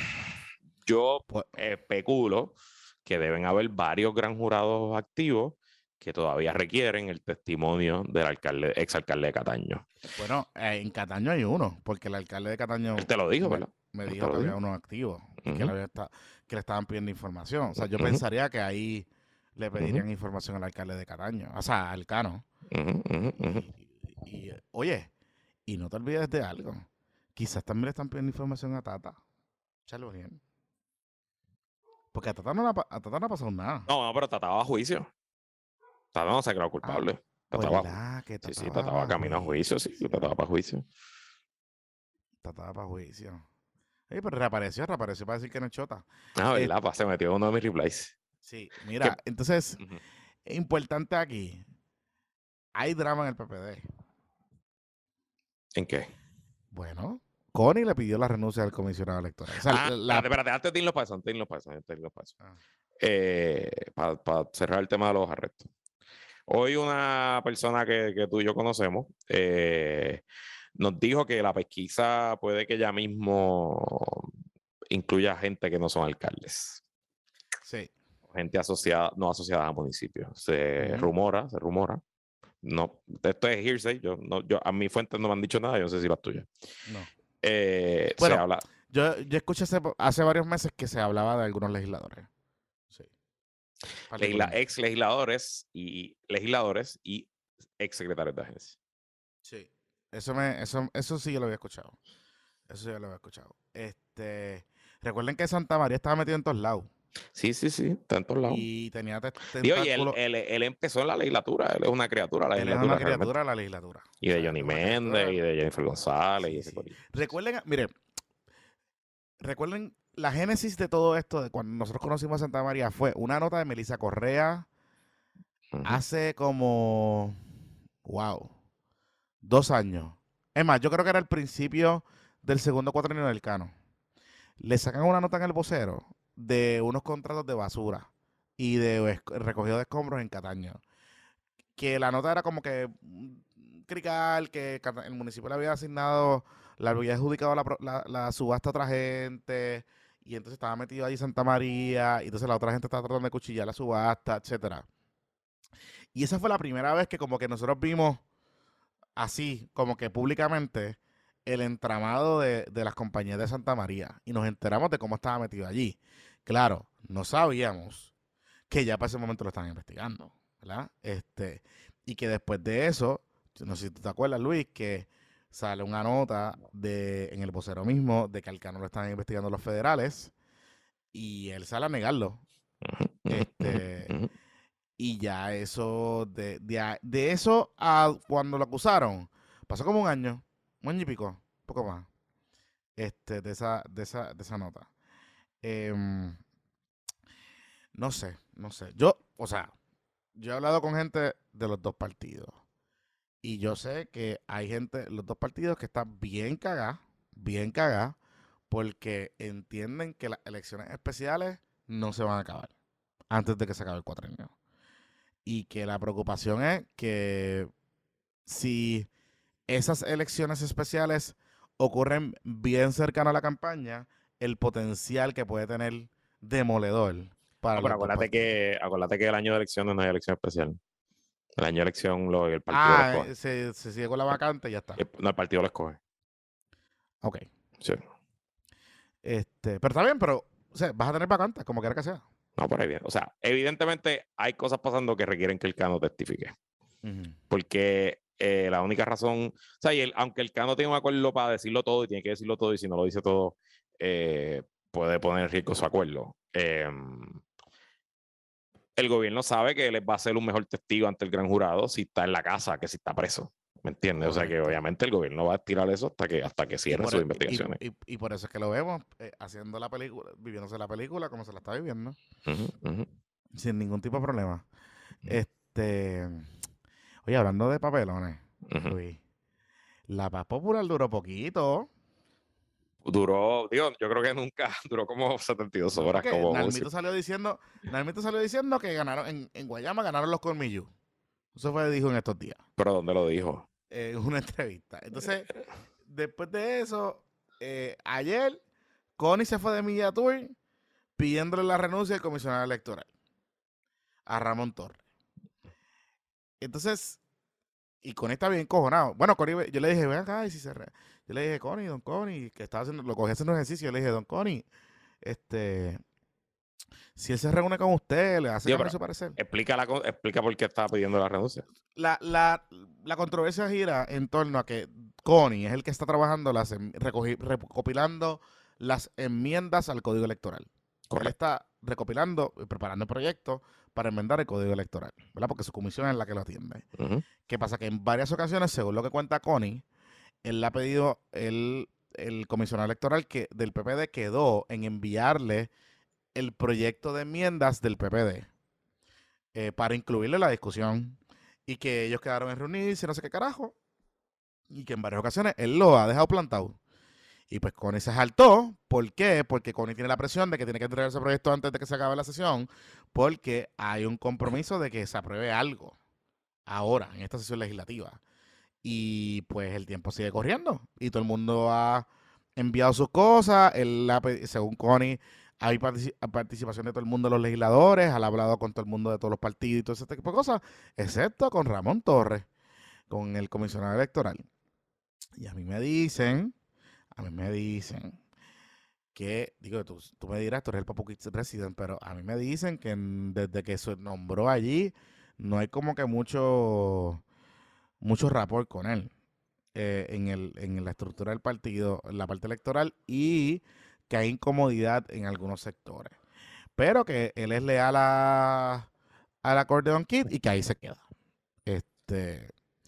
Yo Pues, especulo que deben haber varios gran jurados activos que todavía requieren el testimonio del alcalde, exalcalde de Cataño. bueno, eh, en Cataño hay uno, porque el alcalde de Cataño Él te lo dijo, me, ¿verdad? me Él te dijo lo que había dijo. uno activo y que, Ujú. le había esta- que le estaban pidiendo información. O sea, yo Ujú. pensaría que ahí le pedirían Ujú. información al alcalde de Cataño, o sea, al Cano. Ujú, ujú, ujú. Y, y, oye, y no te olvides de algo. Quizás también le están pidiendo información a Tata. Échalo bien. Porque a Tata no, la pa- a Tata no ha pasado nada. No, no, pero Tata va a juicio. Tata no se declaró Ah, culpable. Tata va, ¿verdad? Que sí, Tata sí, va Tata va para camino a juicio, sí, juicio. Tata va para juicio. Tata va para juicio. Ey, pero reapareció, reapareció para decir que no es chota. Ah, Eh, ¿verdad? Pa, se metió en uno de mis replies. sí, ¿Qué? mira, entonces, Ujú. importante aquí, hay drama en el P P D. ¿En qué? Bueno, Connie le pidió la renuncia del comisionado electoral. O sea, Ah, la... espérate, espérate, antes de irnos para eso, antes de irnos para eso, antes de irnos para eso. Ah, Eh, para cerrar el tema de los arrestos. Hoy una persona que, que tú y yo conocemos eh, nos dijo que la pesquisa puede que ya mismo incluya gente que no son alcaldes, sí. gente asociada, no asociada a municipios. Se Ujú. rumora, se rumora. No, esto es hearsay. Yo, no, yo, a mi fuentes no me han dicho nada, yo no sé si las tuyas. No. Eh, se Bueno, habla, yo, yo escuché hace, hace varios meses que se hablaba de algunos legisladores. Sí, legisla, particularmente. ex legisladores y legisladores y ex secretarios de agencia. Sí. Eso, me, eso, eso sí yo lo había escuchado. Eso ya lo había escuchado. Este, recuerden que Santa María estaba metido en todos lados Sí, sí, sí, está en todos lados. y tenía te- Digo, y él, tentáculos. él, él empezó en la legislatura, él es una criatura, la Él es una legislatura realmente. criatura de la legislatura. Y O de sea, él Johnny es una criatura de Méndez, la... y de Jennifer González, y Sí, ese sí. corillo. Recuerden, mire, recuerden la génesis de todo esto, de cuando nosotros conocimos a Santa María, fue una nota de Melissa Correa Ujú. hace como, wow, dos años. Es más, yo creo que era el principio del segundo cuatrenio del Cano. Le sacan una nota en el vocero de unos contratos de basura y de esc- recogido de escombros en Cataño. Que la nota era como que mm, crical, que Cata- el municipio le había asignado, le había adjudicado la, pro- la- la subasta a otra gente, y entonces estaba metido ahí Santa María, y entonces la otra gente estaba tratando de cuchillar la subasta, etcétera. Y esa fue la primera vez que como que nosotros vimos así, como que públicamente, el entramado de, de las compañías de Santa María, y nos enteramos de cómo estaba metido allí. Claro, no sabíamos que ya para ese momento lo estaban investigando, ¿verdad? Este, y que después de eso, yo no sé si tú te acuerdas, Luis, que sale una nota de, en el vocero mismo de que al Cano lo están investigando los federales y él sale a negarlo. Ujú, ujú, Este, ujú. y ya eso, de, de, a- de eso a cuando lo acusaron, pasó como un año, un año y pico, un poco más, este, de esa, de esa, de esa nota. Em, no sé, no sé. Yo, o sea, yo he hablado con gente de los dos partidos. Y yo sé que hay gente, los dos partidos que están bien cagados, bien cagados, porque entienden que las elecciones especiales no se van a acabar antes de que se acabe el cuatrenio. Y que la preocupación es que si esas elecciones especiales ocurren bien cercano a la campaña, el potencial que puede tener demoledor para No, pero los dos acuérdate partidos. que, acuérdate que el año de elecciones no hay elección especial. El año de elección lo, el partido lo Ah, escoge. eh, se, se sigue con la vacante y ya está. El- no, el partido lo escoge. Ok. Sí. Este, pero está bien, pero o sea, vas a tener vacantes, como quiera que sea. No, por ahí bien. O sea, evidentemente hay cosas pasando que requieren que el Cano testifique. Ujú. Porque eh, la única razón, o sea, y el- aunque el Cano tiene un acuerdo para decirlo todo y tiene que decirlo todo, y si no lo dice todo, eh, puede poner en riesgo su acuerdo. Eh, el gobierno sabe que les va a ser un mejor testigo ante el gran jurado si está en la casa que si está preso. ¿Me entiendes? O sea que Correcto. obviamente el gobierno va a estirar eso hasta que, hasta que Y cierre por, sus e- y, investigaciones. y- y por eso es que lo vemos eh, haciendo la película, viviéndose la película como se la está viviendo, Ujú, ujú. sin ningún tipo de problema. Ujú. Este, Oye, hablando de papelones, Ujú. Luis, la paz popular duró poquito. Duró, digo, yo creo que nunca, duró como setenta y dos No, horas, porque como, Nalmito salió diciendo, Nalmito salió diciendo que ganaron, en, en Guayama ganaron los colmillos. Eso fue, dijo en estos días, pero ¿dónde lo dijo? en una entrevista. Entonces, después de eso, eh, ayer, Connie se fue de Media Tour pidiéndole la renuncia del comisionado electoral a Ramón Torres. Entonces, y Connie está bien cojonado. Bueno, Connie, yo le dije, ven acá, y si se re... Yo le dije, Connie, don Connie, que estaba haciendo, lo cogí haciendo ejercicio, yo le dije, don Connie, este, si él se reúne con usted, le hace Digo, cambiar pero su parecer. explica, la, co- explica por qué estaba pidiendo la renuncia. La, la, la controversia gira en torno a que Connie es el que está trabajando, las, em- recogi- recopilando las enmiendas al Código Electoral. Él Correcto. está recopilando y preparando el proyecto para enmendar el Código Electoral, ¿verdad? Porque su comisión es la que lo atiende. Ujú. ¿Qué pasa? Que en varias ocasiones, según lo que cuenta Connie, él le ha pedido, el, el comisionado electoral que, del P P D quedó en enviarle el proyecto de enmiendas del P P D eh, para incluirle en la discusión y que ellos quedaron en reunirse, no sé qué carajo, y que en varias ocasiones él lo ha dejado plantado. Y pues Connie se saltó. ¿Por qué? Porque Connie tiene la presión de que tiene que entregar ese proyecto antes de que se acabe la sesión, porque hay un compromiso de que se apruebe algo ahora, en esta sesión legislativa. Y pues el tiempo sigue corriendo y todo el mundo ha enviado sus cosas. Él ha pe- según Connie, hay partici- participación de todo el mundo de los legisladores, ha hablado con todo el mundo de todos los partidos y todo ese tipo de cosas, excepto con Ramón Torres, con el comisionado electoral. Y a mí me dicen, a mí me dicen que, digo, tú, tú me dirás, tú eres el Papu Kids Resident, pero a mí me dicen que en- desde que se nombró allí, no hay como que mucho, mucho rapport con él. eh, en, el, en la estructura del partido, en la parte electoral, y que hay incomodidad en algunos sectores. Pero que él es leal a, al Accordion Kid y que ahí se queda. Este,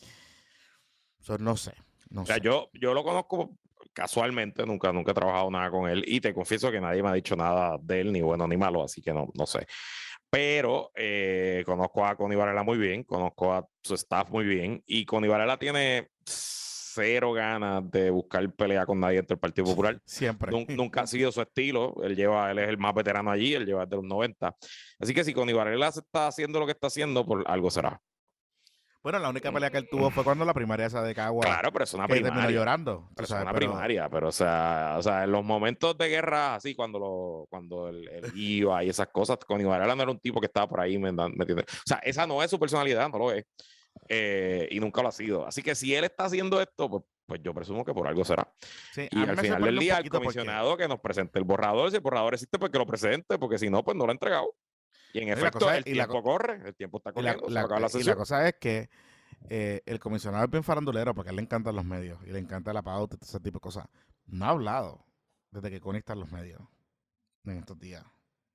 so, no sé, no O sea, sé. yo, yo lo conozco casualmente, nunca, nunca he trabajado nada con él y te confieso que nadie me ha dicho nada de él, ni bueno ni malo, así que no, no sé. Pero eh, conozco a Connie Varela muy bien, conozco a su staff muy bien y Connie Varela tiene cero ganas de buscar pelea con nadie entre el Partido Popular. Siempre. Nun- nunca ha sido su estilo. Él lleva, él es el más veterano allí, él lleva desde los noventa. Así que si Connie Varela se está haciendo lo que está haciendo, por algo será. Bueno, la única pelea que él tuvo fue cuando la primaria esa de Cagua, Claro, pero es una que terminó primaria. llorando, tú Pero es sabes, una pero primaria, pero o sea, o sea, en los momentos de guerra, así, cuando lo, cuando él, él iba y esas cosas, Connie Varela no era un tipo que estaba por ahí, ¿me, me entiendes? O sea, esa no es su personalidad, no lo es. Eh, y nunca lo ha sido. Así que si él está haciendo esto, pues, pues yo presumo que por algo será. sí, Y a mí al me final del sorprende un día, el poquito porque comisionado que nos presente el borrador, si el borrador existe, pues que lo presente, porque si no, pues no lo ha entregado. Y en no, y la efecto, cosa es, el y la, tiempo corre, el tiempo está y la, corriendo, se va la- a acabar la y la sesión. cosa es que eh, el comisionado es bien farandulero porque a él le encantan los medios y le encanta la pauta y todo ese tipo de cosas. No ha hablado desde que Connie está en los medios en estos días.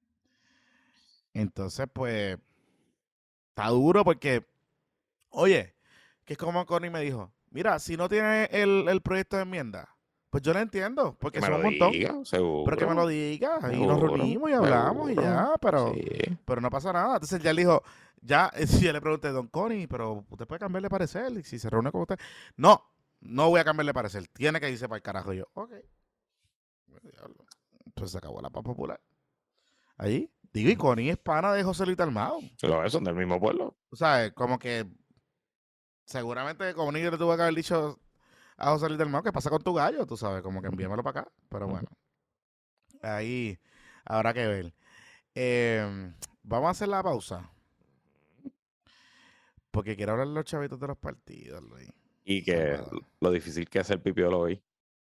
Entonces, pues, está duro porque, oye, que es como Connie me dijo, mira, si no tiene el, el proyecto de enmienda, pues yo lo entiendo, Que porque me son un lo montón. diga, seguro. Pero que me lo diga y nos Seguro, reunimos y hablamos y seguro. ya, pero, Sí. pero no pasa nada. Entonces ya él dijo, ya, si yo le pregunté, don Connie, pero usted puede cambiarle de parecer y si se reúne con usted. No, no voy a cambiarle de parecer, tiene que irse para el carajo. Y yo, ok. Diablo. Entonces se acabó la paz popular. Allí, digo, y Connie es pana de José Luis Dalmau. Lo son del mismo pueblo. O sea, como que seguramente Connie le tuvo que haber dicho a José Luis Dalmau, ¿qué pasa con tu gallo? Tú sabes, como que envíamelo para acá. Pero bueno, ahí habrá que ver. Eh, vamos a hacer la pausa. Porque quiero hablar de los chavitos de los partidos, Luis. Y que Salvador. lo difícil que es el pipiolo hoy.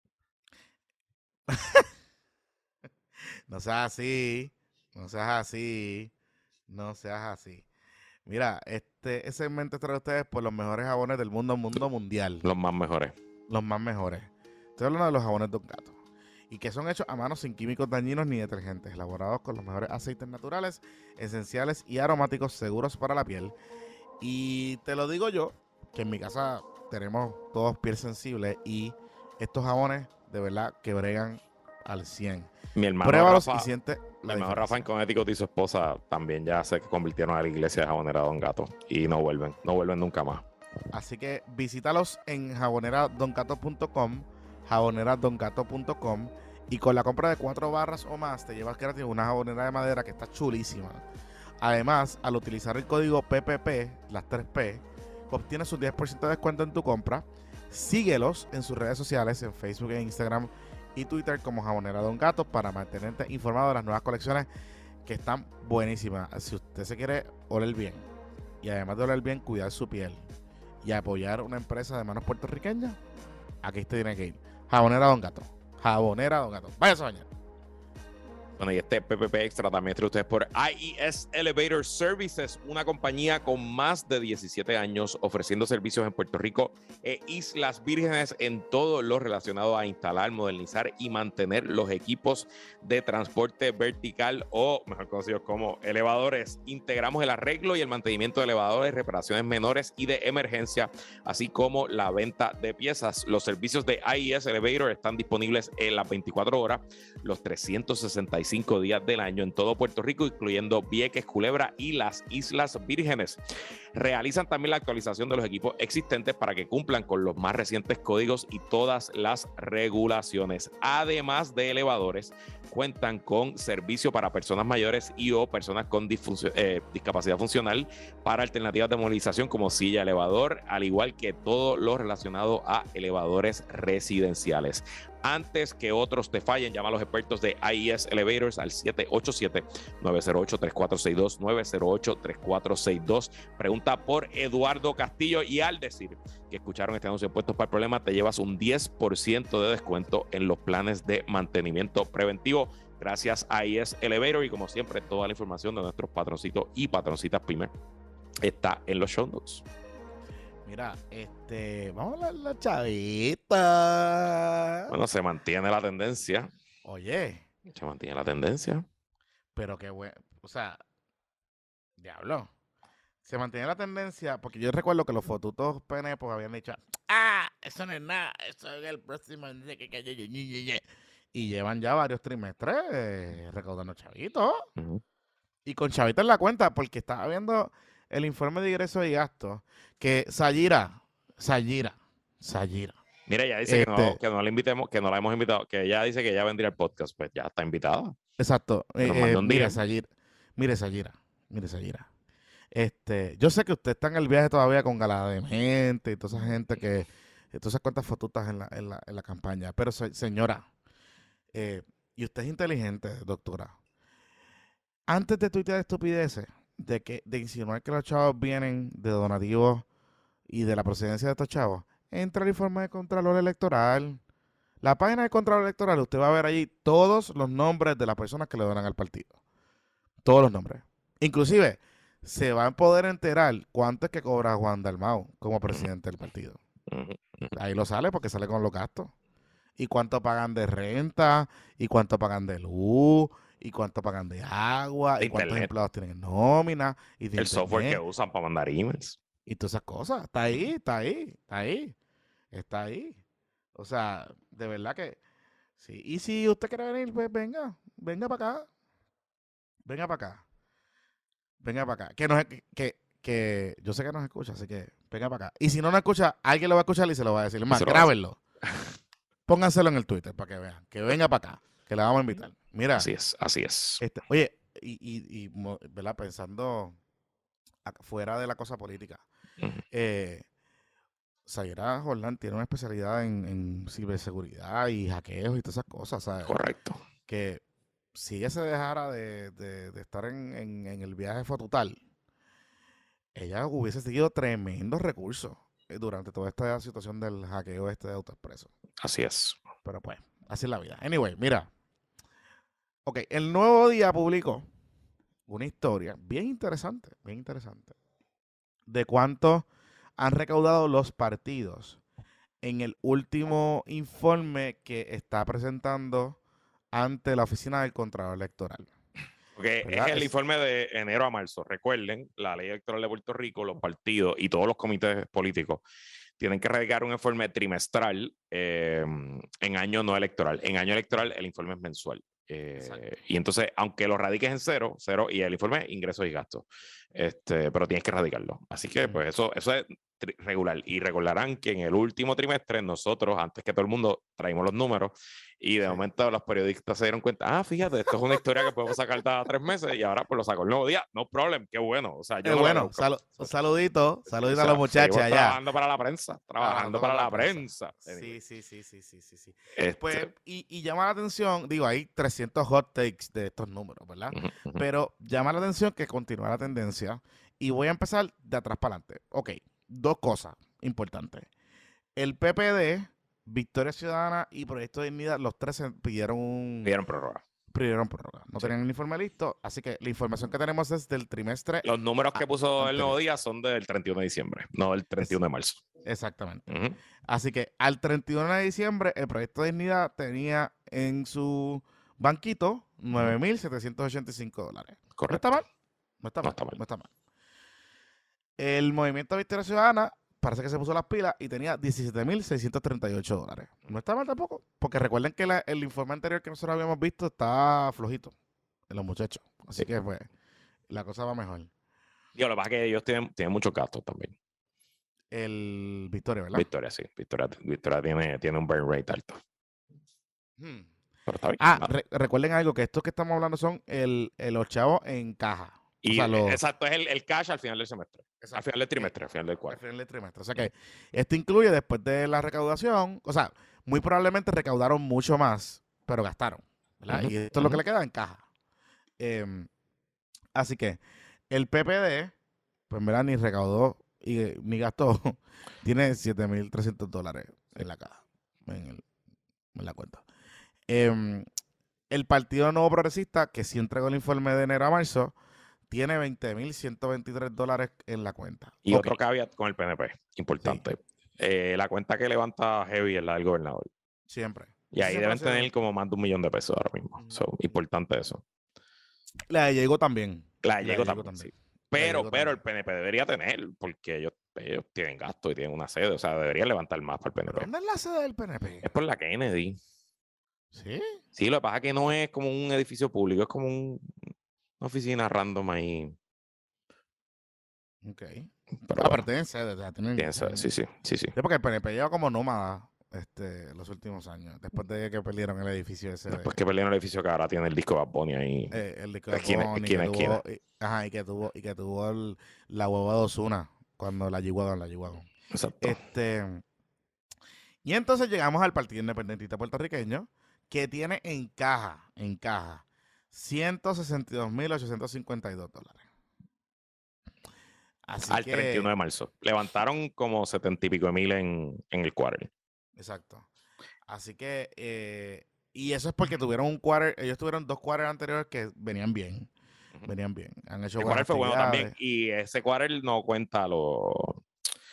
No seas así. No seas así. No seas así. Mira, este ese segmento trae a ustedes por los mejores jabones del mundo, mundo mundial. Los más mejores. Los más mejores. Estoy hablando de los jabones de un gato. Y que son hechos a mano sin químicos dañinos ni detergentes, elaborados con los mejores aceites naturales, esenciales y aromáticos seguros para la piel. Y te lo digo yo, que en mi casa tenemos todos piel sensible y estos jabones de verdad que bregan al cien. Mi hermano Pruébalos Rafa, y siente mi la hermano Rafa en diferencia. Connecticut y su esposa también ya se convirtieron a la iglesia de jabonera Don Gato. Y no vuelven, no vuelven nunca más. Así que visítalos en jabonera don gato punto com, jabonera don gato punto com, y con la compra de cuatro barras o más te llevas gratis una jabonera de madera que está chulísima. Además, al utilizar el código P P P, las tres P, obtienes un diez por ciento de descuento en tu compra. Síguelos en sus redes sociales, en Facebook, e Instagram y Twitter como Jabonera Don Gato para mantenerte informado de las nuevas colecciones que están buenísimas. Si usted se quiere oler bien y además de oler bien, cuidar su piel y apoyar una empresa de manos puertorriqueñas, aquí usted tiene que ir. Jabonera Don Gato. Jabonera Don Gato. Váyase a bañar. Bueno, y este P P P Extra también trae ustedes por I E S Elevator Services, una compañía con más de diecisiete años ofreciendo servicios en Puerto Rico e Islas Vírgenes en todo lo relacionado a instalar, modernizar y mantener los equipos de transporte vertical, o mejor conocidos como elevadores. Integramos el arreglo y el mantenimiento de elevadores, reparaciones menores y de emergencia, así como la venta de piezas. Los servicios de I E S Elevator están disponibles en las veinticuatro horas, los trescientos sesenta y cinco días del año en todo Puerto Rico, incluyendo Vieques, Culebra y las Islas Vírgenes. Realizan también la actualización de los equipos existentes para que cumplan con los más recientes códigos y todas las regulaciones. Además de elevadores, cuentan con servicio para personas mayores y o personas con eh, discapacidad funcional para alternativas de movilización como silla, elevador, al igual que todo lo relacionado a elevadores residenciales. Antes que otros te fallen, llama a los expertos de I E S Elevators al siete ocho siete, nueve cero ocho, tres cuatro seis dos, nueve cero ocho, tres cuatro seis dos. Pregunta por Eduardo Castillo y al decir que escucharon este anuncio de Puestos para el Problema, te llevas un diez por ciento de descuento en los planes de mantenimiento preventivo. Gracias a I E S Elevator, y como siempre, toda la información de nuestros patroncitos y patroncitas pymes está en los show notes. Mira, este, vamos a la chavita. Bueno, se mantiene la tendencia. Oye. Se mantiene la tendencia. Pero qué bueno, o sea, diablo. Se mantiene la tendencia, porque yo recuerdo que los fotutos P N P habían dicho, ah, eso no es nada, eso es el próximo. Y llevan ya varios trimestres eh, recaudando chavitos. Uh-huh. Y con chavitos en la cuenta, porque estaba viendo el informe de ingresos y gastos, que Sayira, Sayira, Sayira. Mira, ella dice este, que, no, que no la invitemos, que no la hemos invitado, que ella dice que ella vendría al podcast, pues ya está invitada. Exacto. Eh, eh, mire, Sayira, mire, Sayira, mire, Sayira. Este, yo sé que usted está en el viaje todavía con Gala de Gente y toda esa gente que, todas esas cuantas fotutas en la, en la, en la campaña, pero se, señora, eh, y usted es inteligente, doctora, antes de tuitear estupideces, de que de insinuar que los chavos vienen de donativos y de la procedencia de estos chavos, entra el informe de Contralor Electoral. La página de Contralor Electoral, usted va a ver allí todos los nombres de las personas que le donan al partido. Todos los nombres. Inclusive, se va a poder enterar cuánto es que cobra Juan Dalmau como presidente del partido. Ahí lo sale porque sale con los gastos. Y cuánto pagan de renta, y cuánto pagan de luz, y cuánto pagan de agua, de y cuántos internet. Empleados tienen en nómina. Y de el internet. Software que usan para mandar emails. Y todas esas cosas. Está ahí, está ahí, está ahí. Está ahí. O sea, de verdad que sí. Y si usted quiere venir, pues venga, venga para acá. Venga para acá. Venga para acá. Que, nos, que, que yo sé que nos escucha, así que venga para acá. Y si no nos escucha, alguien lo va a escuchar y se lo va a decir. Más, grábenlo. Pónganselo en el Twitter para que vean. Que venga para acá. Que le vamos a invitar. Mira. Así es, así es. Este, oye, y, y, y ¿verdad? Pensando fuera de la cosa política. Uh-huh. Eh, Sayira Jordán tiene una especialidad en, en ciberseguridad y hackeos y todas esas cosas, ¿sabes? Correcto. Que si ella se dejara de, de, de estar en, en, en el viaje fototal, ella hubiese seguido tremendos recursos durante toda esta situación del hackeo este de AutoExpreso. Así es. Pero pues, así es la vida. Anyway, mira. Ok, el Nuevo Día publicó una historia bien interesante, bien interesante, de cuánto han recaudado los partidos en el último informe que está presentando ante la Oficina del Contralor Electoral. Porque es el informe de enero a marzo. Recuerden, la ley electoral de Puerto Rico, los partidos y todos los comités políticos tienen que radicar un informe trimestral eh, en año no electoral. En año electoral el informe es mensual. Eh, y entonces, aunque lo radiques en cero, cero y el informe ingresos y gastos, este, pero tienes que radicarlo. Así que, pues, eso, eso es tri- regular. Y recordarán que en el último trimestre nosotros, antes que todo el mundo, traímos los números y de Sí. momento los periodistas se dieron cuenta, ah, fíjate, esto es una historia que podemos sacar cada tres meses y ahora pues lo sacó el nuevo día. No problem, qué bueno. O sea, yo Eh, no lo había bueno, buscado. salu- un saludito, Sí, saludito o a sea, los muchachos seguimos allá. trabajando para la prensa, trabajando para la prensa. Sí, Anyway, sí, sí, sí, sí, sí, sí. este, Pues, y, y llama la atención, digo, hay trescientos hot takes de estos números, ¿verdad? ujú, ujú. Pero llama la atención que continúa la tendencia y voy a empezar de atrás para adelante. Ok, dos cosas importantes. El P P D, Victoria Ciudadana y Proyecto de Dignidad, los tres se pidieron un... Pidieron prórroga. Pidieron prórroga. No Sí. tenían el informe listo, así que la información que tenemos es del trimestre Los números que a- puso el anterior. nuevo día son del treinta y uno de diciembre, no del treinta y uno de marzo. Exactamente. Ujú. Así que al treinta y uno de diciembre, el Proyecto de Dignidad tenía en su banquito nueve mil setecientos ochenta y cinco dólares. ¿No Correcto. está mal? No está No mal. está mal. No está mal. El Movimiento Victoria Ciudadana parece que se puso las pilas y tenía diecisiete mil seiscientos treinta y ocho dólares. No está mal tampoco. Porque recuerden que la- el informe anterior que nosotros habíamos visto está flojito en los muchachos. Así Sí. que pues la cosa va mejor. Digo, lo que pasa es que ellos tienen, tienen muchos gastos también. El Victoria, ¿verdad? Victoria, sí. Victoria, Victoria tiene, tiene un burn rate alto. Hmm. Pero está bien. Ah, nada. re- recuerden algo, que estos que estamos hablando son el, el los chavos en caja. O Y, sea, los- exacto, es el, el cash al final del semestre. Exacto. Al final del trimestre, Eh, al final del al cuarto. final del trimestre. O sea que esto incluye después de la recaudación, o sea, muy probablemente recaudaron mucho más, pero gastaron, ¿verdad? Ujú, Y esto es lo que ujú. le queda en caja. Em, así que el P P D, pues en verdad ni recaudó y eh, ni gastó, tiene siete mil trescientos dólares en la caja, en, el- en la cuenta. Em, el Partido Nuevo Progresista, que sí entregó el informe de enero a marzo, tiene veinte mil ciento veintitrés dólares en la cuenta. Y Ok, otro caveat con el P N P, importante. Eh, la cuenta que levanta Heavy es la del gobernador. siempre. Y Eso ahí siempre ha deben sido- tener como más de un millón de pesos ahora mismo. Ujú. So, importante eso. La de Diego también. La de La de Diego Diego también, sí. también. Pero, Diego pero el también. P N P debería tener, porque ellos, ellos tienen gasto y tienen una sede. O sea, deberían levantar más para el ¿Pero P N P. dónde es la sede del P N P? Es por la Kennedy. ¿Sí? Sí, lo que pasa es que no es como un edificio público, es como un- una oficina random ahí. Ok. Pero Ah, pero bueno, tienen sede. O sea, tienen, tienen sede, tienen- sí, sí, sí, sí. Sí, porque el P N P lleva como nómada este, los últimos años, después de que perdieron el edificio ese. de- Después que perdieron el edificio que ahora tiene el disco de Bad Bunny ahí. eh, el disco de esquina- Bonnie, esquina, que esquina. tuvo, y, ajá, y que tuvo, y que tuvo el- la hueva de Ozuna cuando la G-Wagon, la G-Wagon. Exacto. Este, y entonces llegamos al Partido Independentista Puertorriqueño, que tiene en caja, en caja, ciento sesenta y dos mil ochocientos cincuenta y dos dólares. Así Al que, treinta y uno de marzo. Levantaron como setenta y pico de mil en, en el quarter. exacto. Así que, eh, y eso es porque tuvieron un quarter, ellos tuvieron dos quarters anteriores que venían bien, Ujú. venían bien. Han hecho El buenas quarter fue bueno también. actividades. Y ese quarter no cuenta lo.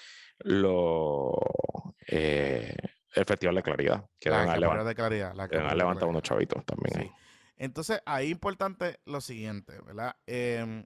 lo eh, el Festival de Claridad. Que Las deben haber escapatorias levant- de claridad. Las deben haber escapatorias de levantado claridad. unos chavitos también Sí. ahí. Entonces, ahí es importante lo siguiente, ¿verdad? Em,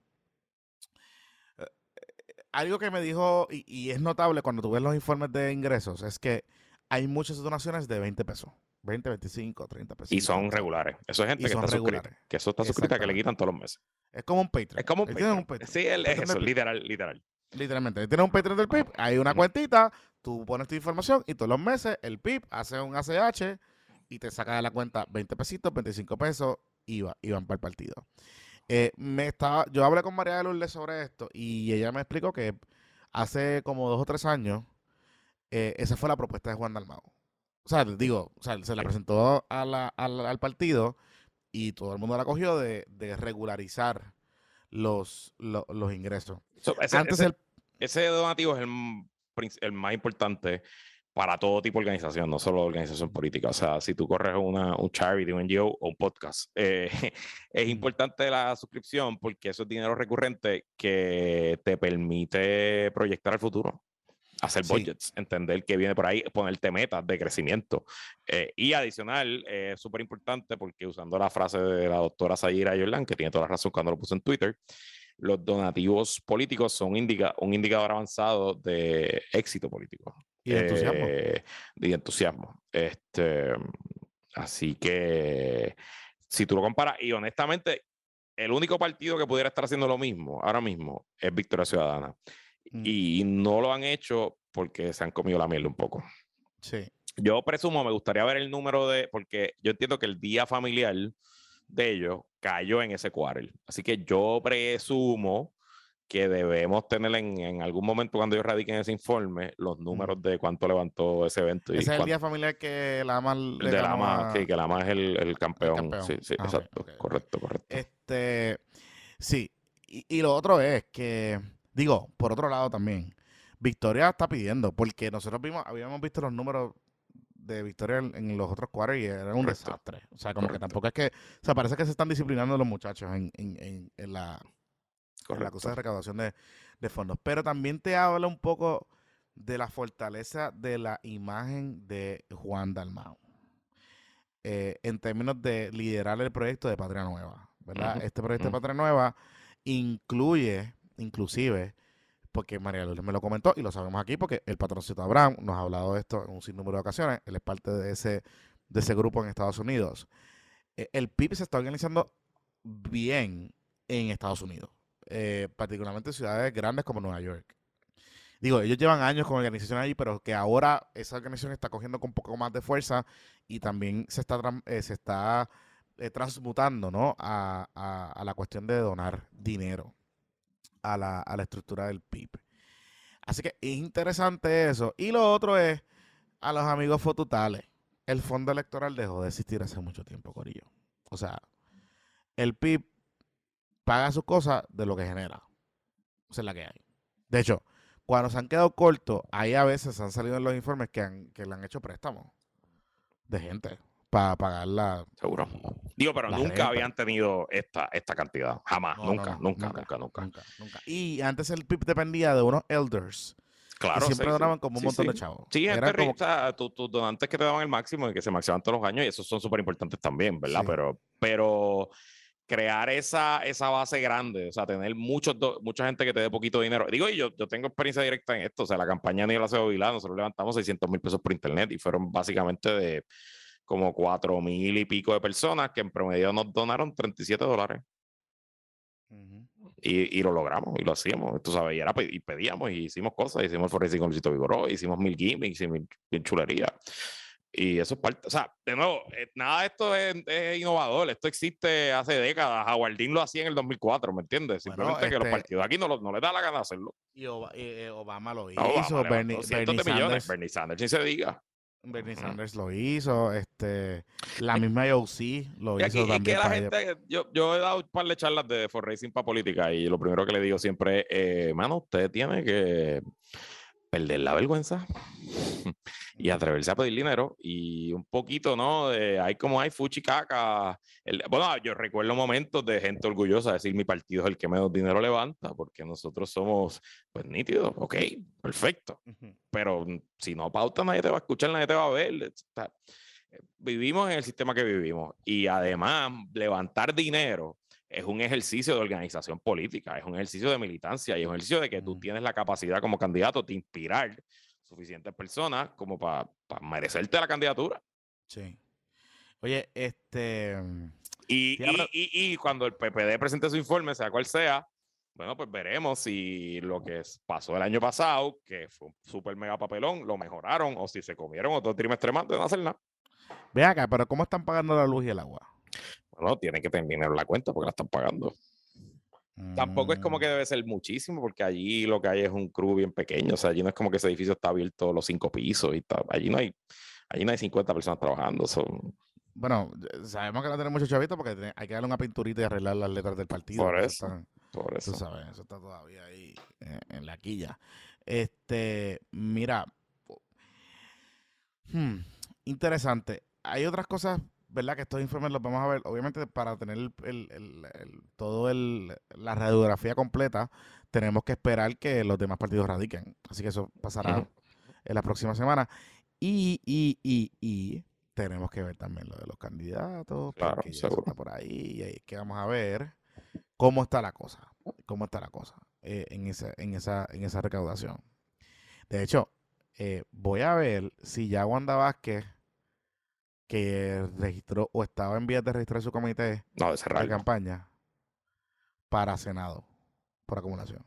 eh, algo que me dijo, y, y es notable cuando tú ves los informes de ingresos, es que hay muchas donaciones de veinte pesos. veinte, veinticinco, treinta pesos. Y son regulares. Eso es gente Y que son está suscrita. regulares. Que eso está suscrita que le Exactamente. quitan todos los meses. Es como un Patreon. Es como un Ahí tienen Patreon. Patreon. Sí, el, es Patreon eso, del- literal, literal. Literalmente. Ahí tienes un Patreon del P I B, hay una Ujú. cuentita, tú pones tu información y todos los meses el P I B hace un A C H y te saca de la cuenta veinte pesitos, veinticinco pesos y, va, y van para el partido. Eh, me estaba, yo hablé con María de Lourdes sobre esto y ella me explicó que hace como dos o tres años eh, esa fue la propuesta de Juan Dalmau. O sea, digo, o sea, se la Sí. presentó a la- al, al partido y todo el mundo la cogió de, de regularizar los, lo- los ingresos. So, ese, Antes ese- el... ese donativo es el, m- prin- el más importante para todo tipo de organización, no solo organización política. O sea, si tú corres una, un charity, un N G O o un podcast, eh, es Mm. importante la suscripción porque eso es dinero recurrente que te permite proyectar al futuro, hacer Sí. budgets, entender qué viene por ahí, ponerte metas de crecimiento. Eh, y adicional, es súper importante porque usando la frase de la doctora Sayira Yorlan, que tiene toda la razón cuando lo puso en Twitter, los donativos políticos son indica, un indicador avanzado de éxito político. Y de entusiasmo. Eh, de entusiasmo. Este, así que si tú lo comparas, y honestamente, el único partido que pudiera estar haciendo lo mismo ahora mismo es Victoria Ciudadana. Mm. Y no lo han hecho porque se han comido la miel un poco. Sí. Yo presumo, me gustaría ver el número de, porque yo entiendo que el día familiar de ellos cayó en ese quarter. Así que yo presumo que debemos tener en, en algún momento cuando ellos radiquen ese informe los números de cuánto levantó ese evento. Y Ese es el cuánto, día familiar que la AMA el le de la ganó AMA, a, sí, que la AMA es el, el el campeón. campeón. Sí, sí, Ah, ok, exacto. ok, ok. Correcto, correcto. Este, sí. Y, y lo otro es que, digo, por otro lado también, Victoria está pidiendo, porque nosotros vimos, habíamos visto los números de Victoria en, en los otros cuadros y era un Correcto. desastre. O sea, como Correcto. que tampoco es que, o sea, parece que se están disciplinando los muchachos en, en, en, en la, en la cosa de recaudación de, de fondos. Pero también te habla un poco de la fortaleza de la imagen de Juan Dalmau. Eh, en términos de liderar el proyecto de Patria Nueva, ¿verdad? Ujú, Este proyecto ujú. de Patria Nueva incluye, inclusive, porque María Lourdes me lo comentó y lo sabemos aquí porque el patroncito Abraham nos ha hablado de esto en un sinnúmero de ocasiones, él es parte de ese, de ese grupo en Estados Unidos. Eh, el P I B se está organizando bien en Estados Unidos, eh, particularmente en ciudades grandes como Nueva York. Digo, ellos llevan años con organización allí, pero que ahora esa organización está cogiendo con un poco más de fuerza y también se está, tran- eh, se está eh, transmutando, ¿no? A, a- a la cuestión de donar dinero a la, a la estructura del P I B. Así que es interesante eso. Y lo otro es a los amigos fotutales. El fondo electoral dejó de existir hace mucho tiempo, Corillo. O sea, el P I B paga sus cosas de lo que genera. Esa es la que hay. De hecho, cuando se han quedado cortos, ahí a veces han salido en los informes que, han, que le han hecho préstamos de gente para pagar la, Seguro. Digo, pero la nunca renta. habían tenido esta, esta cantidad. Jamás. No, no, Nunca, no, nunca, nunca, nunca, nunca. nunca, nunca. Y antes el P I B dependía de unos elders que Claro, siempre sí, sí. donaban como un Sí, montón sí. de chavos. Sí, gente Eran rica, como, o sea, tus tus donantes que te daban el máximo y que se maximan todos los años, y esos son súper importantes también, ¿verdad? sí. Pero, pero crear esa, esa base grande, o sea, tener muchos do- mucha gente que te dé poquito dinero. Digo, y yo, yo tengo experiencia directa en esto, o sea, la campaña Aníbal Acevedo Vilá, nosotros levantamos seiscientos mil pesos por internet y fueron básicamente de como cuatro mil y pico de personas que en promedio nos donaron treinta y siete dólares. Ujú. Y, y lo logramos y lo hacíamos, tú sabes, y, era, y pedíamos y hicimos cosas, hicimos Forensic con Luisito Vigoró, hicimos mil gimmicks y mil, mil chulería. Y eso es parte, o sea, de nuevo, eh, nada de esto es, es innovador, esto existe hace décadas, Howardín lo hacía en el dos mil cuatro, ¿me entiendes? Bueno, Simplemente que los este, partidos aquí no, lo- no les da la gana hacerlo. y Oba- eh, eh, Obama lo No, Obama hizo, levantó Bernie, cientos Bernie de millones, Sanders, Bernie Sanders, ni se diga. Bernie Ujú. Sanders lo hizo, este, la Es misma A O C lo Y aquí hizo es que también la para ella. gente, yo, yo he dado un par de charlas de For Racing para política y lo primero que le digo siempre es, eh, mano, usted tiene que perder la vergüenza y atreverse a pedir dinero y un poquito, ¿no? De, hay como hay fuchi caca. El, bueno, yo recuerdo momentos de gente orgullosa de decir mi partido es el que menos dinero levanta porque nosotros somos, pues, nítidos, ok, perfecto. Ujú. Pero si no pauta, nadie te va a escuchar, nadie te va a ver. O sea, vivimos en el sistema que vivimos y además levantar dinero es un ejercicio de organización política, es un ejercicio de militancia y es un ejercicio de que tú Mm, tienes la capacidad como candidato de inspirar suficientes personas como para pa merecerte la candidatura. sí. Oye, este, Y, te iba a y, pre- y, y cuando el P P D presente su informe, sea cual sea, bueno, pues veremos si lo que pasó el año pasado, que fue un super mega papelón, lo mejoraron o si se comieron otro trimestre más de no hacer nada. ve acá, pero ¿cómo están pagando la luz y el agua? Bueno, tienen que tener dinero en la cuenta porque la están pagando. Tampoco es como que Mm, debe ser muchísimo, porque allí lo que hay es un crew bien pequeño. O sea, allí no es como que ese edificio está abierto los cinco pisos y tal. Allí no hay, allí no hay cincuenta personas trabajando. Son, bueno, eh, sabemos que no tenemos muchos chavitos porque te- hay que darle una pinturita y arreglar las letras del partido, por que eso eso, está, por tú eso. sabes, eso está todavía ahí eh, en la quilla. Este, mira, hmm, interesante. Hay otras cosas, ¿verdad? Que estos informes los vamos a ver, obviamente para tener el, el- el- el- todo el, la radiografía completa, tenemos que esperar que los demás partidos radiquen. Así que eso pasará Ujú. en la próxima semana. Y, y, y, y tenemos que ver también lo de los candidatos, Claro, porque ya eso está seguro. por ahí. Y ahí es que vamos a ver cómo está la cosa. Cómo está la cosa eh, en, esa, en, esa, en esa recaudación. De hecho, eh, voy a ver si ya Wanda Vázquez, que registró o estaba en vías de registrar su comité No, de de cerrarlo. campaña para Senado por acumulación.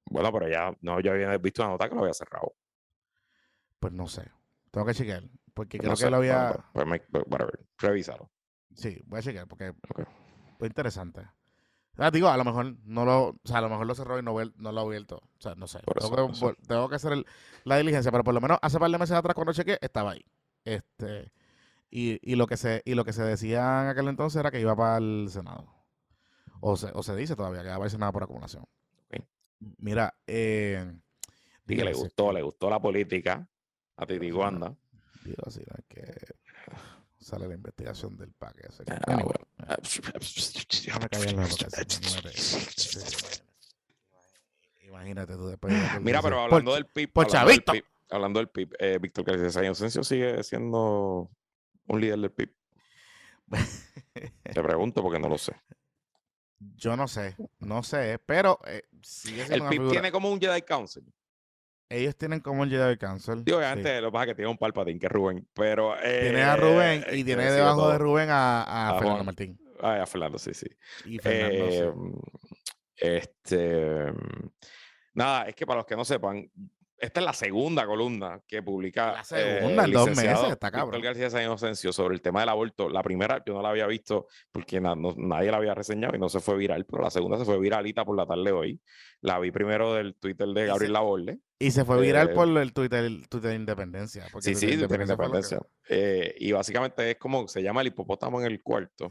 Bueno, pero ya no, yo había visto una nota que lo había cerrado. Pues no sé. Tengo que chequear. Porque Pues creo no que sé. lo Bueno, había. pues, pues me- pues, whatever. Revísalo. Sí, voy a chequear porque Ok. fue interesante. Ah, digo, a lo mejor no lo, o sea, a lo mejor lo cerró y no, vuel- no lo ha abierto. O sea, no sé. Por Tengo eso, que, por eso. vol- tengo que hacer el- la diligencia, pero por lo menos hace par de meses atrás cuando chequeé, estaba ahí. Este, y, y lo que se, y lo que se decía en aquel entonces era que iba para el Senado. O se, o se dice todavía que va para el Senado por acumulación. Ok. Mira, eh, Sí que digo, le si es gustó, que, le gustó la política a digo, Titi si no, Wanda. digo, si no es que sale la investigación del P A C. Ese que- Ah, Anyway, bueno. déjame callarlo porque así, imagínate. ese- ese- Imagínate tú después de que él Mira, dice, pero por, hablando del P I B, por hablando del chavito. P I B, hablando del P I B, eh, Víctor García Sáenz sigue siendo un líder del P I B. Te pregunto porque no lo sé. Yo no sé, no sé, pero eh, sigue siendo El una P I B figura. tiene como un Jedi Council. Ellos tienen como el Jedi Council. Digo, Sí. obviamente lo que pasa es que tiene un Palpatine que es Rubén, pero eh, Tiene a Rubén y que tiene decide debajo de todo. Rubén a, a A Fernando Juan. Martín. Ay, a Fernando, sí, sí. Y Fernando, Eh, sí. Este, nada, es que para los que no sepan, esta es la segunda columna que publica La eh, segunda el en dos meses, licenciado está Víctor cabrón. García Sáenz Inocencio sobre el tema del aborto. La primera yo no la había visto porque na- no- nadie la había reseñado y no se fue viral, pero la segunda se fue viralita por la tarde hoy. La vi primero del Twitter de Y Gabriel se, Laborde. y se fue viral Eh, por el Twitter, el Twitter de Independencia. Porque sí, Twitter sí, de de Twitter Independencia fue lo que. Independencia. Eh, y básicamente es como se llama el hipopótamo en el cuarto.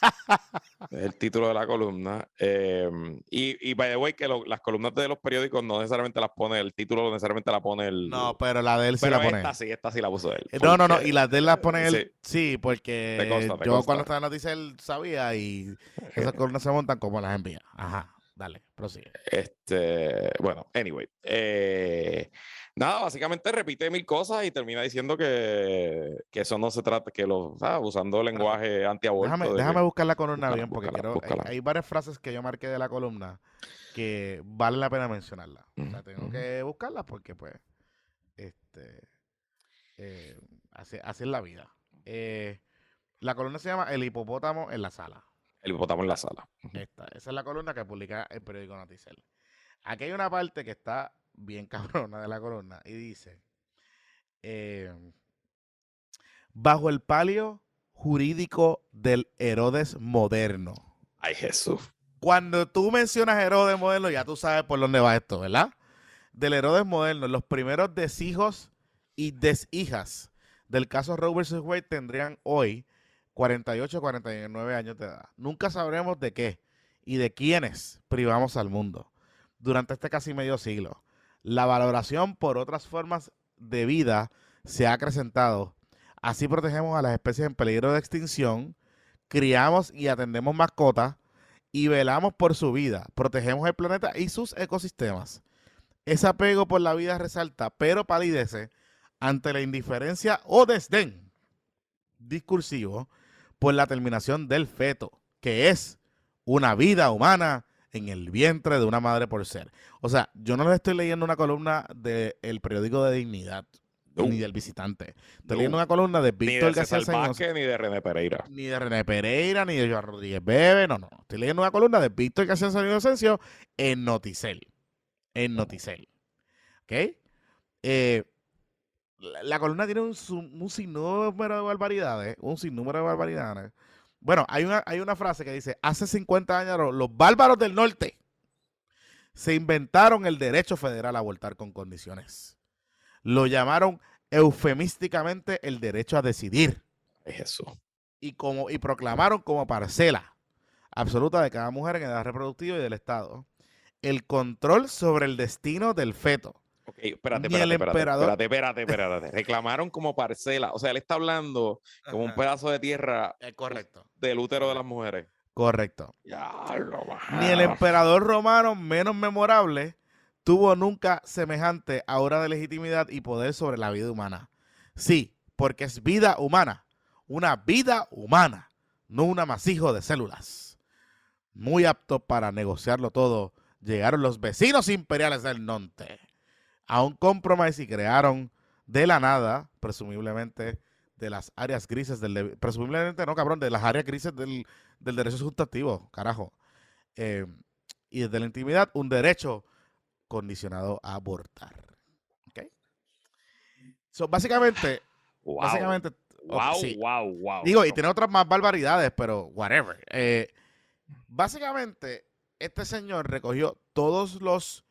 Es el título de la columna. Eh, y, y by the way, que lo- las columnas de los periódicos no necesariamente las pone, el título no necesariamente la pone el. No, pero la de él sí Pero la pone esta él. sí, esta sí la puso él. Eh, No, no, no. Porque, Y las de él las pone eh, él. sí, Sí, te porque consta, te yo consta. cuando estaba en noticias él sabía y esas columnas se montan como las envía. Ajá. Dale, prosigue. Este, bueno, anyway. eh, nada, básicamente repite mil cosas y termina diciendo que, que eso no se trata, que lo, ah, usando lenguaje antiaborto. Déjame, de déjame que- buscar la columna búscala, bien porque búscala, quiero. Hay, búscala. hay varias frases que yo marqué de la columna que vale la pena mencionarla. O sea, Ujú, tengo ujú. que buscarlas porque, pues, este, eh, así, así es la vida. Eh, la columna se llama El hipopótamo en la sala. El hipopótamo en la sala. Ujú. Esta, esa es la columna que publica el periódico Noticel. Aquí hay una parte que está bien cabrona de la columna y dice, eh, bajo el palio jurídico del Herodes moderno. Ay, Jesús. Cuando tú mencionas Herodes moderno, ya tú sabes por dónde va esto, ¿verdad? Del Herodes moderno, los primeros deshijos y deshijas del caso Roe versus Wade tendrían hoy cuarenta y ocho, cuarenta y nueve años de edad. Nunca sabremos de qué y de quiénes privamos al mundo durante este casi medio siglo. La valoración por otras formas de vida se ha acrecentado. Así protegemos a las especies en peligro de extinción, criamos y atendemos mascotas y velamos por su vida. Protegemos el planeta y sus ecosistemas. Ese apego por la vida resalta, pero palidece ante la indiferencia o desdén discursivo por la terminación del feto, que es una vida humana en el vientre de una madre por ser. O sea, yo no le estoy leyendo una columna del periódico de Dignidad, No. ni del Visitante. Estoy No. leyendo una columna de Ni Víctor de García César Sáenz, Vázquez ni de René Pereira. ni de René Pereira, ni de Joan Rodríguez Bebe, no, no. Estoy leyendo una columna de Víctor García Sáenz Inocencio en Noticel. En Noticel. ¿Ok? Eh, la, la columna tiene un, su- un sinnúmero de barbaridades. Un sinnúmero de barbaridades. Bueno, hay una, hay una frase que dice: hace cincuenta años los, los bárbaros del norte se inventaron el derecho federal a abortar con condiciones. Lo llamaron eufemísticamente el derecho a decidir. Ay, Jesús. Y, como, y proclamaron como parcela absoluta de cada mujer en edad reproductiva y del Estado el control sobre el destino del feto. Ok, espérate, Ni el espérate, espérate, emperador- espérate, espérate, espérate. Reclamaron como parcela. O sea, él está hablando como un Ajá. pedazo de tierra Es correcto. del útero de Correcto. las mujeres. Correcto. Ya, lo Ni el emperador romano menos memorable tuvo nunca semejante aura de legitimidad y poder sobre la vida humana. Sí, porque es vida humana. Una vida humana, no un amasijo de células. Muy apto para negociarlo todo, llegaron los vecinos imperiales del norte a un compromiso y crearon de la nada, presumiblemente, de las áreas grises del... de- presumiblemente no, cabrón, de las áreas grises del, del derecho sustantivo, carajo. Eh, y desde la intimidad, un derecho condicionado a abortar. ¿Ok? So, básicamente, Wow. básicamente, Wow, sí. wow, wow. Digo, y tiene otras más barbaridades, pero whatever. Eh, básicamente, este señor recogió todos los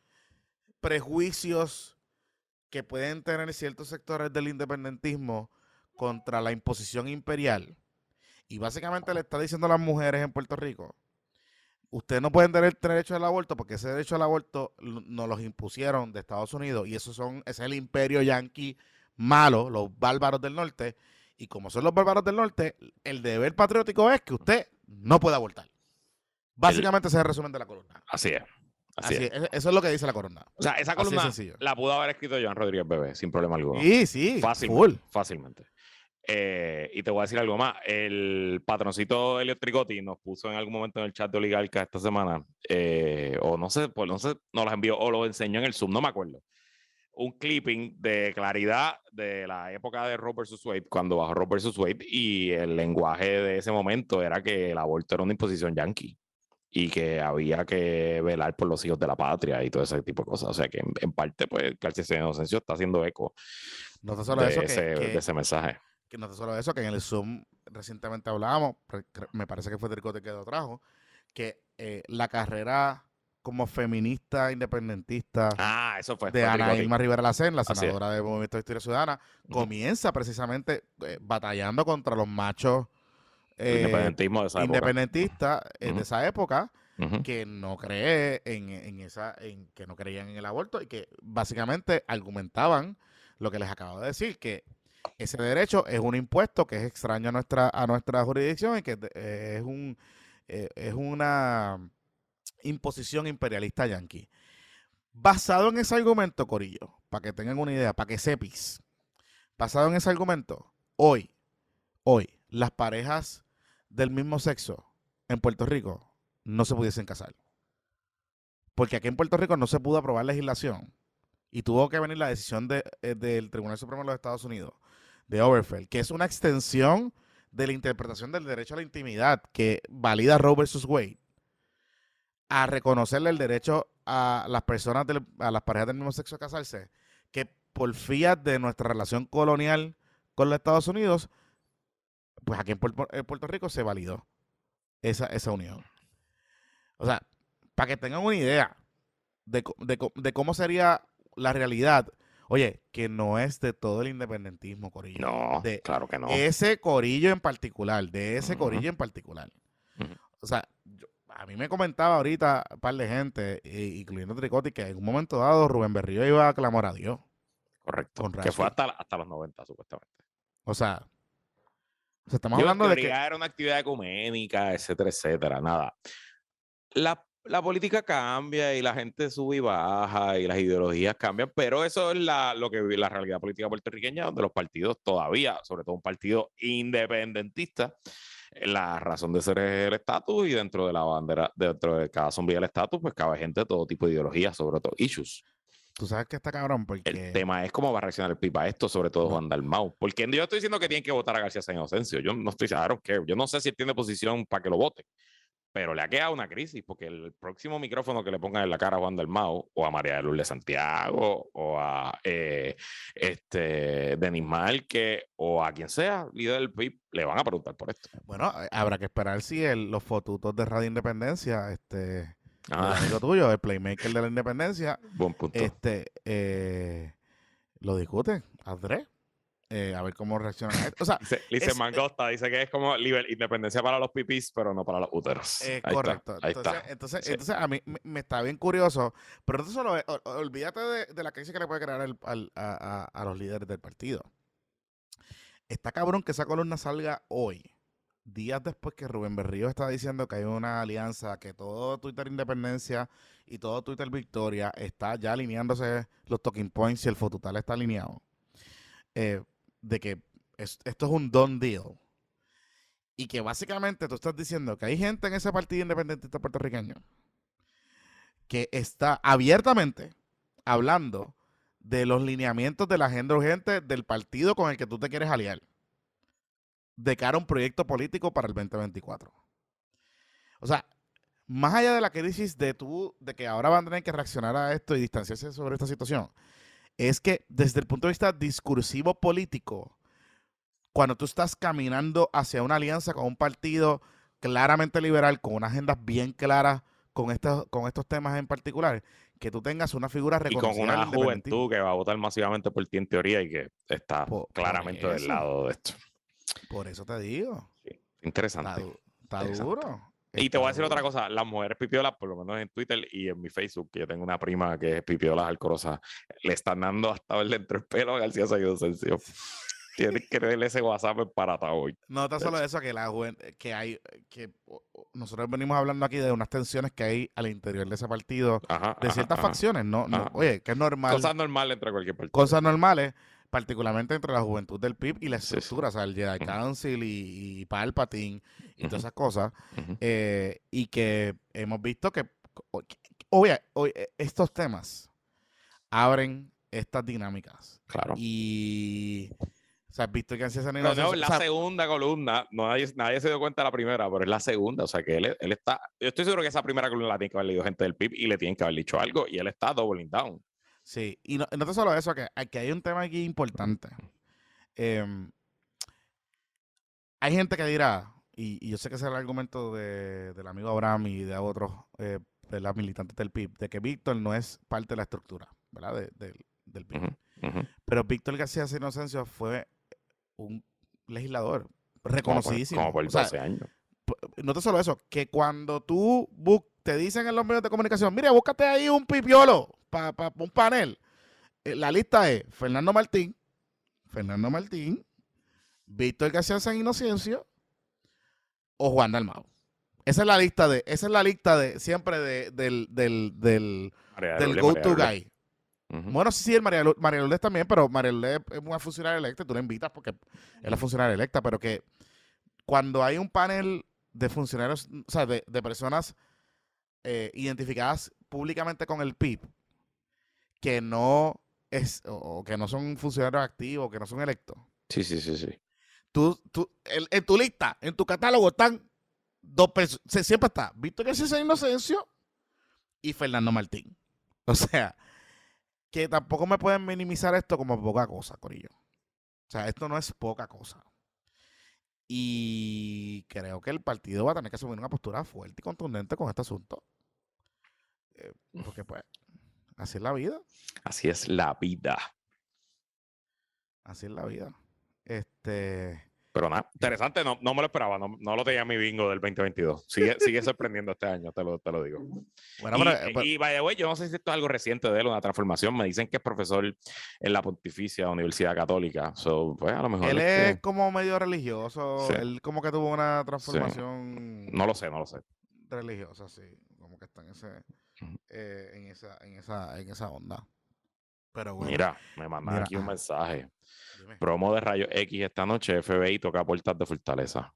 prejuicios que pueden tener ciertos sectores del independentismo contra la imposición imperial. Y básicamente le está diciendo a las mujeres en Puerto Rico, ustedes no pueden tener derecho al aborto porque ese derecho al aborto nos los impusieron de Estados Unidos y esos son, ese es el imperio yanqui malo, los bárbaros del norte. Y como son los bárbaros del norte, el deber patriótico es que usted no puede abortar. Básicamente el, ese es el resumen de la columna. Así es. Así, así es. es. Eso es lo que dice la columna. O sea, esa columna la pudo haber escrito Joan Rodríguez Bebé sin problema alguno. Sí, sí. Fácilmente. Full. Fácilmente. Eh, y te voy a decir algo más. El patroncito Elliot Tricotti nos puso en algún momento en el chat de Oligarca esta semana, eh, o no sé, pues no sé, nos las envió o lo enseñó en el Zoom, no me acuerdo. Un clipping de claridad de la época de Roe versus Wade, cuando bajó Roe versus Wade, y el lenguaje de ese momento era que el aborto era una imposición yanqui y que había que velar por los hijos de la patria y todo ese tipo de cosas. O sea que en, en parte, pues, García Inocencio está haciendo eco no solo de, eso ese, que, que, de ese mensaje. Que no solo eso, que en el Zoom recientemente hablábamos, me parece que fue Tricote que lo trajo, que eh, la carrera como feminista independentista ah, eso fue, de fue Ana Tricotti. Irma Rivera Lacén, la senadora del Movimiento de Historia Ciudadana, uh-huh. comienza precisamente eh, batallando contra los machos eh, independentismo de esa independentistas eh, uh-huh. de esa época uh-huh. que no cree en, en esa, en que no creían en el aborto y que básicamente argumentaban lo que les acabo de decir, que ese derecho es un impuesto que es extraño a nuestra, a nuestra jurisdicción y que eh, es, un, eh, es una imposición imperialista yanqui. Basado en ese argumento, Corillo, para que tengan una idea, para que sepis, basado en ese argumento, hoy, hoy, las parejas del mismo sexo en Puerto Rico no se pudiesen casar. Porque aquí en Puerto Rico no se pudo aprobar legislación y tuvo que venir la decisión de, eh, del Tribunal Supremo de los Estados Unidos de Obergefell, que es una extensión de la interpretación del derecho a la intimidad que valida Roe versus Wade, a reconocerle el derecho a las personas, del, a las parejas del mismo sexo a casarse, que por fiat de nuestra relación colonial con los Estados Unidos, pues aquí en Puerto, en Puerto Rico se validó esa, esa unión. O sea, para que tengan una idea de, de, de cómo sería la realidad. Oye, que no es de todo el independentismo, Corillo. No, de claro que no. Ese Corillo en particular, de ese uh-huh. Corillo en particular. Uh-huh. O sea, yo, a mí me comentaba ahorita un par de gente, incluyendo Tricotti, que en un momento dado Rubén Berrío iba a clamar a Dios. Correcto. Que fue hasta, hasta los noventa, supuestamente. O sea, o sea estamos Yo, hablando de que... era una actividad ecuménica, etcétera, etcétera, nada. La La política cambia y la gente sube y baja y las ideologías cambian, pero eso es la, lo que la realidad política puertorriqueña, donde los partidos todavía, sobre todo un partido independentista, la razón de ser es el estatus y dentro de la bandera, dentro de cada sombrilla del estatus, pues cabe gente de todo tipo de ideologías, sobre todo issues. Tú sabes que está cabrón porque... El tema es cómo va a reaccionar el P I B a esto, sobre todo no. Juan Dalmau. Porque yo estoy diciendo que tienen que votar a García San Inocencio. Yo no estoy, I don't care. Yo no sé si él tiene posición para que lo vote. Pero le ha quedado una crisis, porque el próximo micrófono que le pongan en la cara a Juan Dalmau, o a María de Lourdes Santiago, o a eh, este, Denis Márquez, o a quien sea, líder del P I B, le van a preguntar por esto. Bueno, habrá que esperar si el, los fotutos de Radio Independencia, este, ah. el amigo tuyo, el playmaker de la Independencia, buen punto. este, eh, lo discute, Andrés. Eh, a ver cómo reaccionan a esto. O sea, dice, dice es, Mangosta, dice que es como liber, independencia para los pipis, pero no para los úteros. Eh, ahí correcto. Está, ahí entonces, está. entonces, Sí. entonces a mí me, me está bien curioso, pero entonces solo, ol, olvídate de, de la crisis que le puede crear el, al, a, a, a los líderes del partido. Está cabrón que esa columna salga hoy, días después que Rubén Berrío está diciendo que hay una alianza, que todo Twitter Independencia y todo Twitter Victoria está ya alineándose los talking points y el fotutal está alineado. Eh, de que es, esto es un done deal. Y que básicamente tú estás diciendo que hay gente en ese partido independentista puertorriqueño que está abiertamente hablando de los lineamientos de la agenda urgente del partido con el que tú te quieres aliar de cara a un proyecto político para el veinte veinticuatro. O sea, más allá de la crisis de tú, de que ahora van a tener que reaccionar a esto y distanciarse sobre esta situación, es que desde el punto de vista discursivo político, cuando tú estás caminando hacia una alianza con un partido claramente liberal, con unas agendas bien claras con estos, con estos temas en particular, que tú tengas una figura Y con reconocida una del independentismo. juventud que va a votar masivamente por ti en teoría y que está Por, por claramente del eso, lado de esto. por eso te digo. Sí, Está, interesante. du- está interesante. duro. Y te voy a Está decir otra duro. cosa, las mujeres pipiolas, por lo menos en Twitter y en mi Facebook, que yo tengo una prima que es pipiola alcorosa, le están dando hasta verle entre el pelo a García Seguido Sencillo. Tienes que leerle ese WhatsApp para hoy. No tan solo eso, que la juen- que hay, que o- o- nosotros venimos hablando aquí de unas tensiones que hay al interior de ese partido, Ajá, de ajá, ciertas ajá, facciones, no, no, ajá. oye, que es normal, Cosas normales entre cualquier partido. cosas normales, particularmente entre la juventud del P I B y la Sí, sí. estructura, o sea, el Jedi Ujú. Council y, y Palpatine y Ujú. todas esas cosas, Ujú. eh, y que hemos visto que, o- que- oye, oye, estos temas abren estas dinámicas. Claro. Y, o sea, has visto que García Pero no, Seguido es la segunda columna, no, nadie, nadie se dio cuenta de la primera, pero es la segunda, o sea que él, él está, yo estoy seguro que esa primera columna la tiene que haber leído gente del P I B y le tienen que haber dicho algo y él está doubling down. Sí, y no, no tan solo eso, que aquí hay un tema aquí importante. Eh, hay gente que dirá, y, y yo sé que ese es el argumento de, del amigo Abraham y de otros eh, de las militantes del P I B, de que Víctor no es parte de la estructura, ¿verdad? De, de, del P I B. Uh -huh, uh -huh. Pero Víctor García Inocencio fue un legislador reconocidísimo. Como por, como por doce o sea, años. No te solo eso, que cuando tú te dicen en los medios de comunicación, mire, búscate ahí un pipiolo para pa, pa un panel. Eh, la lista es Fernando Martín, Fernando Martín, Víctor García San Inocencio o Juan Dalmau. Esa es la lista de, esa es la lista de siempre de, del, del, del, del go-to guy. Uh -huh. Bueno, sí, sí, el María, María Lourdes también, pero María Lourdes es una funcionaria electa, tú la invitas porque es la funcionaria electa, pero que cuando hay un panel de funcionarios, o sea, de, de personas eh, identificadas públicamente con el P I B, que no es, o, o que no son funcionarios activos, que no son electos. Sí, sí, sí, sí. Tú, tú, el, en tu lista, en tu catálogo están dos personas, siempre está Víctor García Inocencio y Fernando Martín. O sea, que tampoco me pueden minimizar esto como poca cosa, corillo. O sea, esto no es poca cosa. Y creo que el partido va a tener que asumir una postura fuerte y contundente con este asunto. Eh, porque pues, así es la vida. Así es la vida. Así es la vida. Este... Pero nada, interesante, no, no me lo esperaba, no, no lo tenía en mi bingo del veinte veintidós. Sigue, sigue sorprendiendo este año, te lo, te lo digo. Bueno, y, pero, pero, y by the way, yo no sé si esto es algo reciente de él, una transformación. Me dicen que es profesor en la Pontificia Universidad Católica. So, pues, a lo mejor él es, es que... como medio religioso, sí. Él como que tuvo una transformación. Sí. No lo sé, no lo sé. Religiosa, sí. Como que está en, ese, uh-huh. eh, en, esa, en, esa, en esa onda. Pero bueno. Mira, me mandan mira, aquí un mensaje. Dime. Promo de Rayos X esta noche, F B I toca puertas de Fortaleza.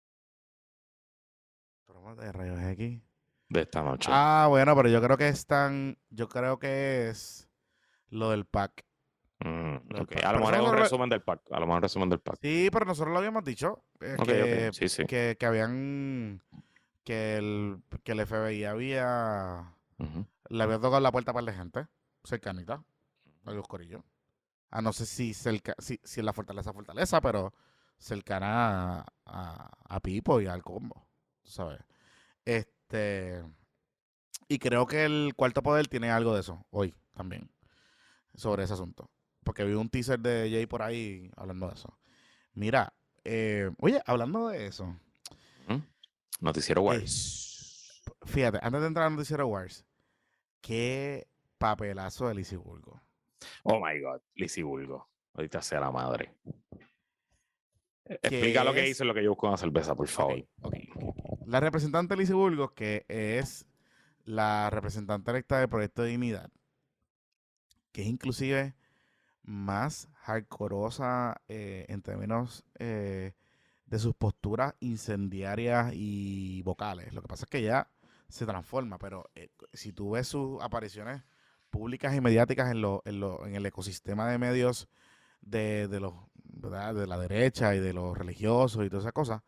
Promo de Rayos X. De esta noche. Ah, bueno, pero yo creo que están, yo creo que es lo del pack. Mm, lo okay. pack. A lo mejor es un resumen lo... del pack. A lo mejor es un resumen del pack. Sí, pero nosotros lo habíamos dicho. Eh, okay, que, okay. Sí, sí. Que, que habían, que el, que el F B I había, uh-huh. le había tocado la puerta para la gente, cercanita, a los corillos. Ah, no sé si, cerca, si, si es la fortaleza, fortaleza, pero cercana a, a, a Pipo y al combo, ¿sabes? Este, y creo que el Cuarto Poder tiene algo de eso hoy también, sobre ese asunto. Porque vi un teaser de Jay por ahí hablando de eso. Mira, eh, oye, hablando de eso. ¿Mm? Noticiero Wars. Eh, fíjate, antes de entrar al Noticiero Wars, qué papelazo de Lizy Bulgo. Oh my God, Lizy Bulgo. Ahorita sea la madre. Explica es... lo que hizo y lo que yo busco en la cerveza, por favor. Okay, okay. La representante Lizy Bulgo, que es la representante electa del Proyecto de Dignidad, que es inclusive más hardcoreosa eh, en términos eh, de sus posturas incendiarias y vocales. Lo que pasa es que ya se transforma, pero eh, si tú ves sus apariciones públicas y mediáticas en, lo, en, lo, en el ecosistema de medios de, de, los, ¿verdad? de la derecha y de los religiosos y todas esas cosas,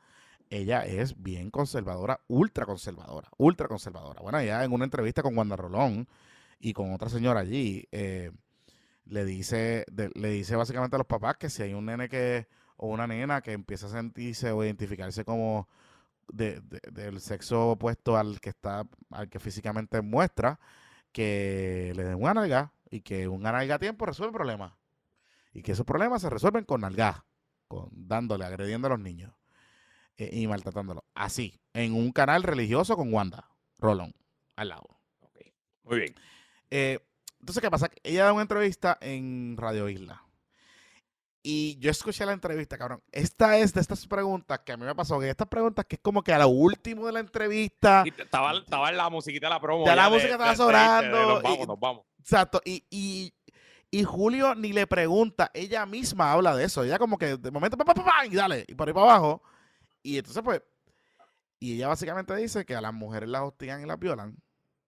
ella es bien conservadora, ultra conservadora, ultra conservadora. Bueno, ella en una entrevista con Wanda Rolón y con otra señora allí, eh, le dice, de- le dice básicamente a los papás que si hay un nene que, o una nena que empieza a sentirse o identificarse como de- de- del sexo opuesto al que está, al que físicamente muestra, que le den una nalga y que una nalga a tiempo resuelve el problema. Y que esos problemas se resuelven con nalgas, con dándole, agrediendo a los niños eh, y maltratándolos. Así, en un canal religioso con Wanda Rolón al lado. Ok. Muy bien. Eh, entonces, ¿qué pasa? Ella da una entrevista en Radio Isla. Y yo escuché la entrevista, cabrón. Esta es de estas preguntas que a mí me pasó, que estas preguntas que es como que a lo último de la entrevista, Y t- estaba, estaba en la musiquita de la promo. ya la Ya de, música estaba de- de irte, de sonando. nos vamos, Y, nos vamos. exacto. Y, y, y Julio ni le pregunta, ella misma habla de eso. Ella como que de momento, pa, pa, pa, pa, y dale, y por ahí para abajo. Y entonces, pues, y ella básicamente dice que a las mujeres las hostigan y las violan,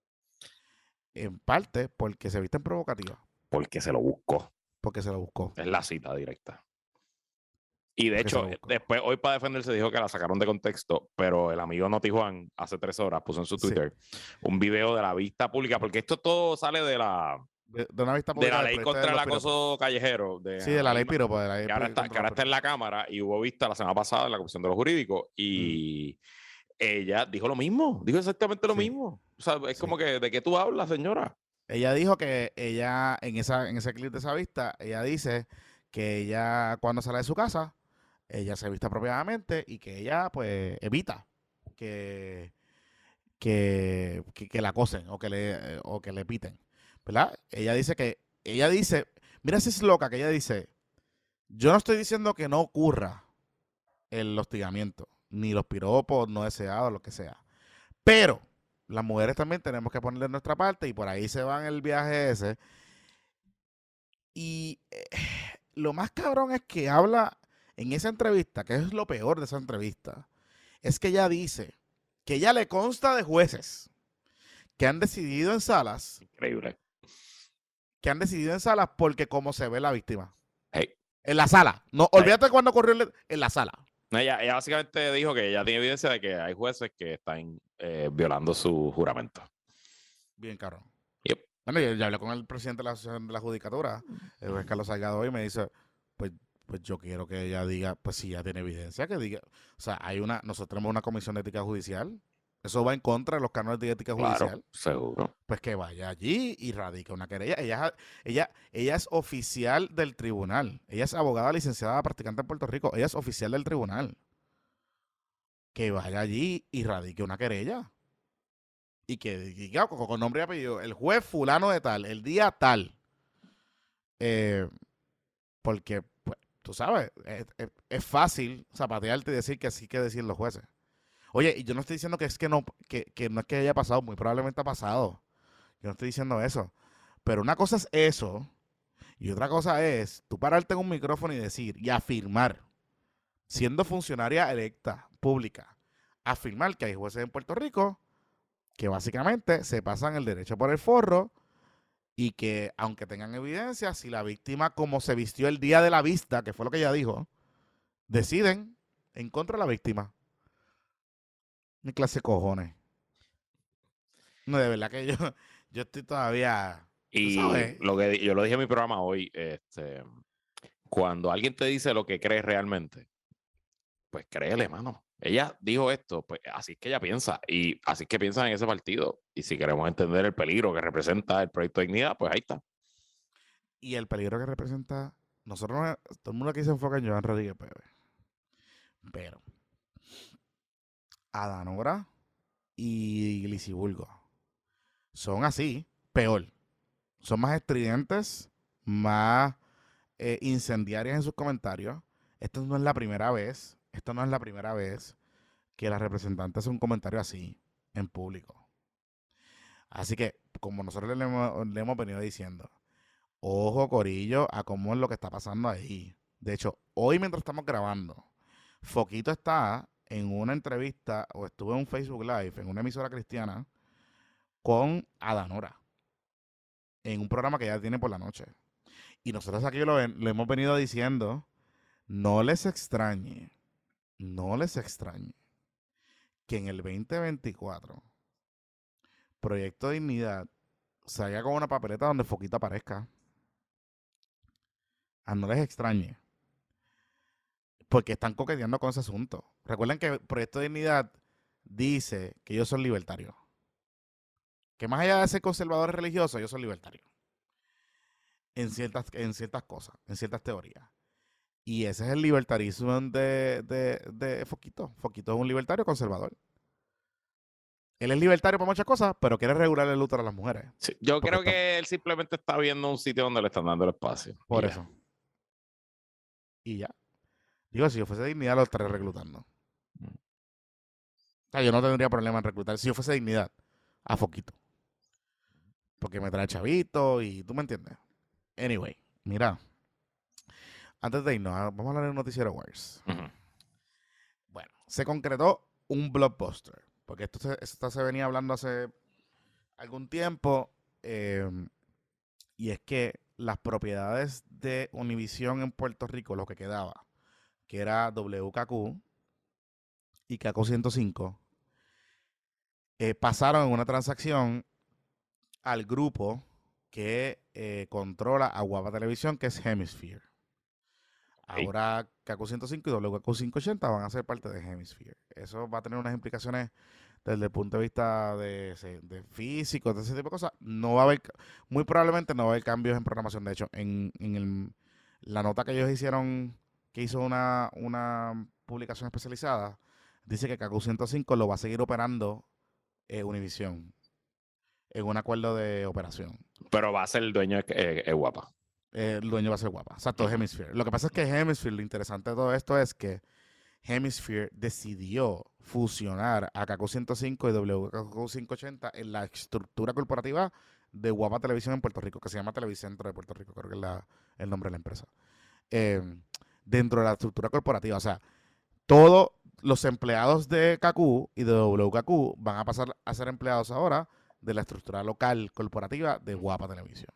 en parte porque se visten provocativas, Porque se lo buscó. porque se lo buscó. Es la cita directa. Y de Porque se hecho, lo buscó. después, hoy para defenderse, dijo que la sacaron de contexto, pero el amigo Noti Juan hace tres horas puso en su Sí. Twitter un video de la vista pública, porque esto todo sale de la, De, de una vista de pública la del ley proyecto contra de el los piropos. acoso callejero. De Sí, de la ley Anaí, piropo. De la ley que ahora está, contra que ahora los está en la Cámara y hubo vista la semana pasada en la Comisión de lo Jurídico y ella dijo lo mismo, dijo exactamente lo Sí. mismo. O sea, es Sí. como que, ¿de qué tú hablas, señora? Ella dijo que ella, en esa, en ese clip de esa vista, ella dice que ella, cuando sale de su casa, ella se viste apropiadamente y que ella, pues, evita que, que, que, que la acosen o que le, eh, o que le piten, ¿verdad? Ella dice que, ella dice, mira si es loca, que ella dice, yo no estoy diciendo que no ocurra el hostigamiento, ni los piropos no deseados, lo que sea, pero las mujeres también tenemos que ponerle nuestra parte y por ahí se va en el viaje ese. Y eh, lo más cabrón es que habla en esa entrevista, que es lo peor de esa entrevista, es que ella dice que ella le consta de jueces que han decidido en salas, Increíble. que han decidido en salas porque cómo se ve la víctima. Hey. En la sala. No, Hey. olvídate cuando ocurrió el- en la sala. No, ella, ella básicamente dijo que ella tiene evidencia de que hay jueces que están eh, violando su juramento. Bien, cabrón. Yep. Bueno, yo, yo hablé con el presidente de la Asociación de la Judicatura, el juez Carlos Salgado, y me dice, pues, pues yo quiero que ella diga, pues si ya tiene evidencia, que diga. O sea, hay una, nosotros tenemos una comisión de ética judicial. Eso va en contra de los cánones de ética Claro, judicial. seguro. Pues que vaya allí y radique una querella. Ella, ella, ella es oficial del tribunal. Ella es abogada licenciada practicante en Puerto Rico. Ella es oficial del tribunal. Que vaya allí y radique una querella. Y que diga con, con nombre y apellido, el juez fulano de tal, el día tal. Eh, porque, pues, tú sabes, es, es, es fácil zapatearte y decir que así que decir los jueces. Oye, y yo no estoy diciendo que es que no, que, que no es que haya pasado, muy probablemente ha pasado. Yo no estoy diciendo eso. Pero una cosa es eso, y otra cosa es tú pararte en un micrófono y decir, y afirmar, siendo funcionaria electa, pública, afirmar que hay jueces en Puerto Rico que básicamente se pasan el derecho por el forro y que, aunque tengan evidencia, si la víctima, como se vistió el día de la vista, que fue lo que ella dijo, deciden en contra de la víctima. Mi clase de cojones. No, de verdad que yo, yo estoy todavía... ¿tú Y sabes? lo que di- yo lo dije en mi programa hoy, este, cuando alguien te dice lo que crees realmente, pues créele, mano. Ella dijo esto, pues así es que ella piensa, y así es que piensa en ese partido. Y si queremos entender el peligro que representa el proyecto de dignidad, pues ahí está. Y el peligro que representa... Nosotros, no- todo el mundo aquí se enfoca en Joan Rodríguez Pérez. Pero Adanora y Lisiburgo son así, peor. Son más estridentes, más eh, incendiarias en sus comentarios. Esto no es la primera vez, esto no es la primera vez que la representante hace un comentario así en público. Así que, como nosotros le hemos, le hemos venido diciendo, ojo, corillo, a cómo es lo que está pasando ahí. De hecho, hoy mientras estamos grabando, Foquito está en una entrevista, o estuvo en un Facebook Live, en una emisora cristiana, con Adanora, en un programa que ella tiene por la noche. Y nosotros aquí lo, lo hemos venido diciendo, no les extrañe, no les extrañe que en el veinte veinticuatro Proyecto Dignidad salga con una papeleta donde Foquito aparezca. A no les extrañe. Porque están coqueteando con ese asunto. Recuerden que Proyecto Dignidad dice que ellos son libertarios. Que más allá de ser conservadores religiosos, ellos son libertarios. En ciertas, en ciertas cosas, en ciertas teorías. Y ese es el libertarismo de, de, de Foquito. Foquito es un libertario conservador. Él es libertario para muchas cosas, pero quiere regular el útero a las mujeres. Sí, yo creo está, que él simplemente está viendo un sitio donde le están dando el espacio. Por y eso. Ya. Y ya. Digo, si yo fuese Dignidad, lo estaría reclutando. O sea, yo no tendría problema en reclutar. Si yo fuese Dignidad, a Foquito. Porque me trae chavito y tú me entiendes. Anyway, mira. Antes de irnos, vamos a hablar de un noticiero Wars. Uh-huh. Bueno, se concretó un blockbuster. Porque esto se, esto se venía hablando hace algún tiempo. Eh, y es que las propiedades de Univision en Puerto Rico, lo que quedaba, que era W K Q y K Q ciento cinco, eh, pasaron en una transacción al grupo que eh, controla a Guapa Televisión, que es Hemisphere. Okay. Ahora K Q ciento cinco y W K Q quinientos ochenta van a ser parte de Hemisphere. Eso va a tener unas implicaciones desde el punto de vista de, de físico, de ese tipo de cosas. No va a haber, muy probablemente no va a haber cambios en programación. De hecho, en, en el, la nota que ellos hicieron, que hizo una, una publicación especializada, dice que K Q ciento cinco lo va a seguir operando eh, Univision en un acuerdo de operación. Pero va a ser el dueño de eh, eh, Guapa. Eh, el dueño va a ser Guapa. Exacto, uh-huh. Hemisphere. Lo que pasa es que Hemisphere, lo interesante de todo esto es que Hemisphere decidió fusionar a K Q ciento cinco y W K Q quinientos ochenta en la estructura corporativa de Guapa Televisión en Puerto Rico, que se llama Televicentro de Puerto Rico, creo que es la, el nombre de la empresa. Eh, dentro de la estructura corporativa, o sea, todos los empleados de K Q y de W K Q van a pasar a ser empleados ahora de la estructura local corporativa de Guapa Televisión.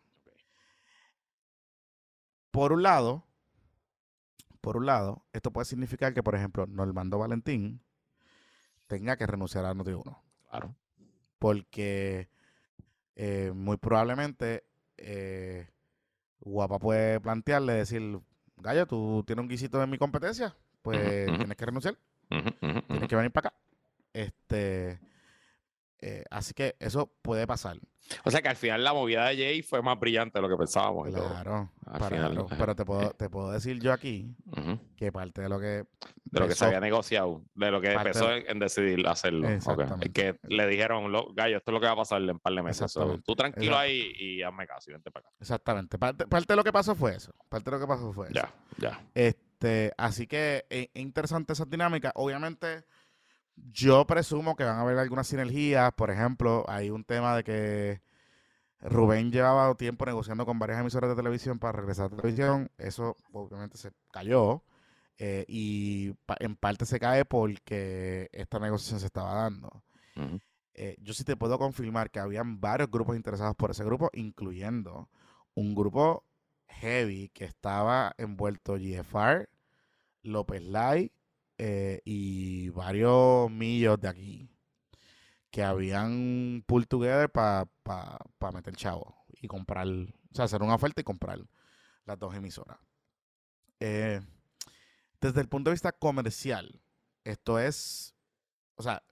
Por un lado, por un lado, esto puede significar que, por ejemplo, Normando Valentín tenga que renunciar a Noti uno. Claro. Porque eh, muy probablemente eh, Guapa puede plantearle, decir, Gallo, tú tienes un guisito en mi competencia, pues uh-huh, tienes que renunciar. Uh-huh, uh-huh, tienes que venir para acá. Este... Eh, así que eso puede pasar. O sea que al final la movida de Jay fue más brillante de lo que pensábamos. Claro, al para, final, claro. Pero te puedo, te puedo decir yo aquí uh-huh. que parte de lo que de lo que se había negociado, de lo que empezó de... en decidir hacerlo. Okay. Que le dijeron, Gallo, esto es lo que va a pasar en un par de meses. So, tú tranquilo Exacto. ahí y hazme caso y vente para acá. Exactamente. Parte, parte de lo que pasó fue eso. Parte de lo que pasó fue eso. Ya, ya. Este, así que es interesante esa dinámica. Obviamente... Yo presumo que van a haber algunas sinergias. Por ejemplo, hay un tema de que Rubén llevaba tiempo negociando con varias emisoras de televisión para regresar a televisión. Eso obviamente se cayó. Eh, y pa en parte se cae porque esta negociación se estaba dando. Uh-huh. eh, yo sí te puedo confirmar que habían varios grupos interesados por ese grupo, incluyendo un grupo heavy que estaba envuelto G F R, López Lai, Eh, y varios millos de aquí que habían pull together para pa, pa meter chavo y comprar, o sea, hacer una oferta y comprar las dos emisoras. Eh, desde el punto de vista comercial, esto es, o sea,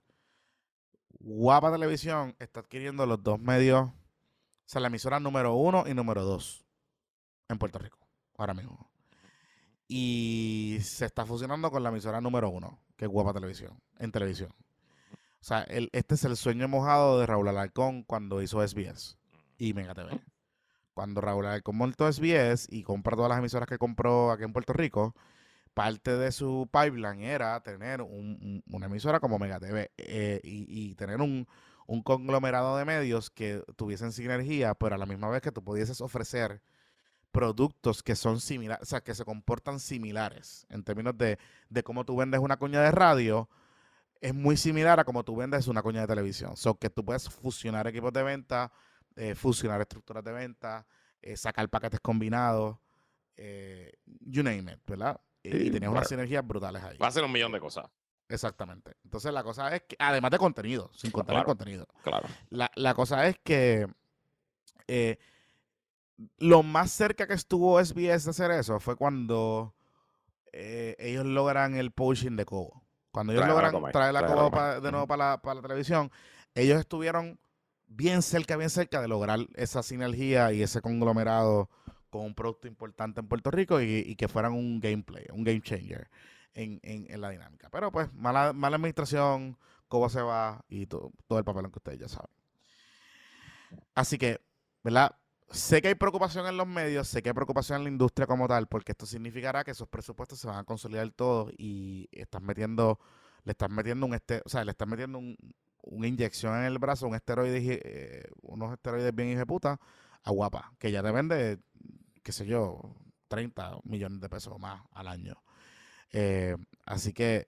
Guapa Televisión está adquiriendo los dos medios, o sea, la emisora número uno y número dos en Puerto Rico, ahora mismo. Y se está fusionando con la emisora número uno, que es Guapa Televisión, en televisión. O sea, el, este es el sueño mojado de Raúl Alarcón cuando hizo S B S y Mega T V. Cuando Raúl Alarcón montó S B S y compró todas las emisoras que compró aquí en Puerto Rico, parte de su pipeline era tener un, un, una emisora como Mega T V eh, y, y tener un, un conglomerado de medios que tuviesen sinergia, pero a la misma vez que tú pudieses ofrecer productos que son similares, o sea, que se comportan similares en términos de, de cómo tú vendes una cuña de radio, es muy similar a cómo tú vendes una cuña de televisión. O so, que tú puedes fusionar equipos de venta, eh, fusionar estructuras de venta, eh, sacar paquetes combinados, eh, you name it, ¿verdad? Sí, y tenías bueno, unas sinergias brutales ahí. Va a ser un millón de cosas. Exactamente. Entonces la cosa es que, además de contenido, sin contar el Claro, contenido, claro. la, la cosa es que eh, lo más cerca que estuvo S B S de hacer eso fue cuando eh, ellos logran el pushing de Cobo. Cuando ellos Traer a la logran comer, traer la traer a la Cobo comer. pa- de nuevo Ujú. para la, para la televisión, ellos estuvieron bien cerca, bien cerca de lograr esa sinergia y ese conglomerado con un producto importante en Puerto Rico y, y que fueran un gameplay, un game changer en, en, en la dinámica. Pero pues, mala, mala administración, Cobo se va y todo, todo el papelón que ustedes ya saben. Así que, ¿verdad? Sé que hay preocupación en los medios, sé que hay preocupación en la industria como tal, porque esto significará que esos presupuestos se van a consolidar todos y estás metiendo, le estás metiendo un este, o sea, le estás metiendo un, una inyección en el brazo, un esteroide, eh, unos esteroides bien hijos de puta, a Guapa, que ya te vende, qué sé yo, treinta millones de pesos más al año. Eh, así que,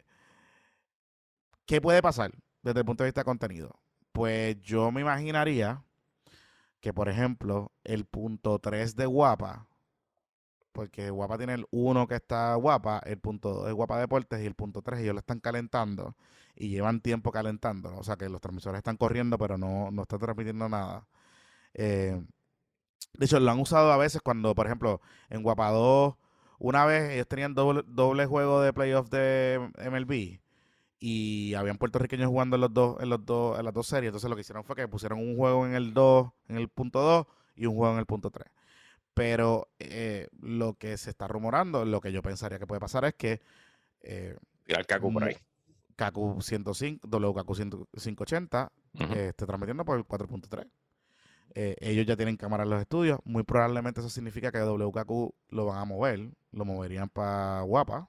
¿qué puede pasar desde el punto de vista de contenido? Pues yo me imaginaría que, por ejemplo, el punto tres de Guapa, porque Guapa tiene el uno que está Guapa, el punto dos es Guapa Deportes y el punto tres ellos lo están calentando y llevan tiempo calentándolo. O sea que los transmisores están corriendo, pero no, no están transmitiendo nada. Eh, de hecho, lo han usado a veces cuando, por ejemplo, en Guapa dos, una vez ellos tenían doble, doble juego de playoff de M L B y habían puertorriqueños jugando en los dos, en los dos, en las dos series. Entonces lo que hicieron fue que pusieron un juego en el dos, en el punto dos y un juego en el punto tres. Pero eh, lo que se está rumorando, lo que yo pensaría que puede pasar es que eh, Tirar Kaku por ahí. Kaku ciento cinco, W K Q quinientos ochenta Ujú. eh, esté transmitiendo por el cuatro punto tres. Eh, ellos ya tienen cámara en los estudios. Muy probablemente eso significa que W K Q lo van a mover. Lo moverían para Guapa.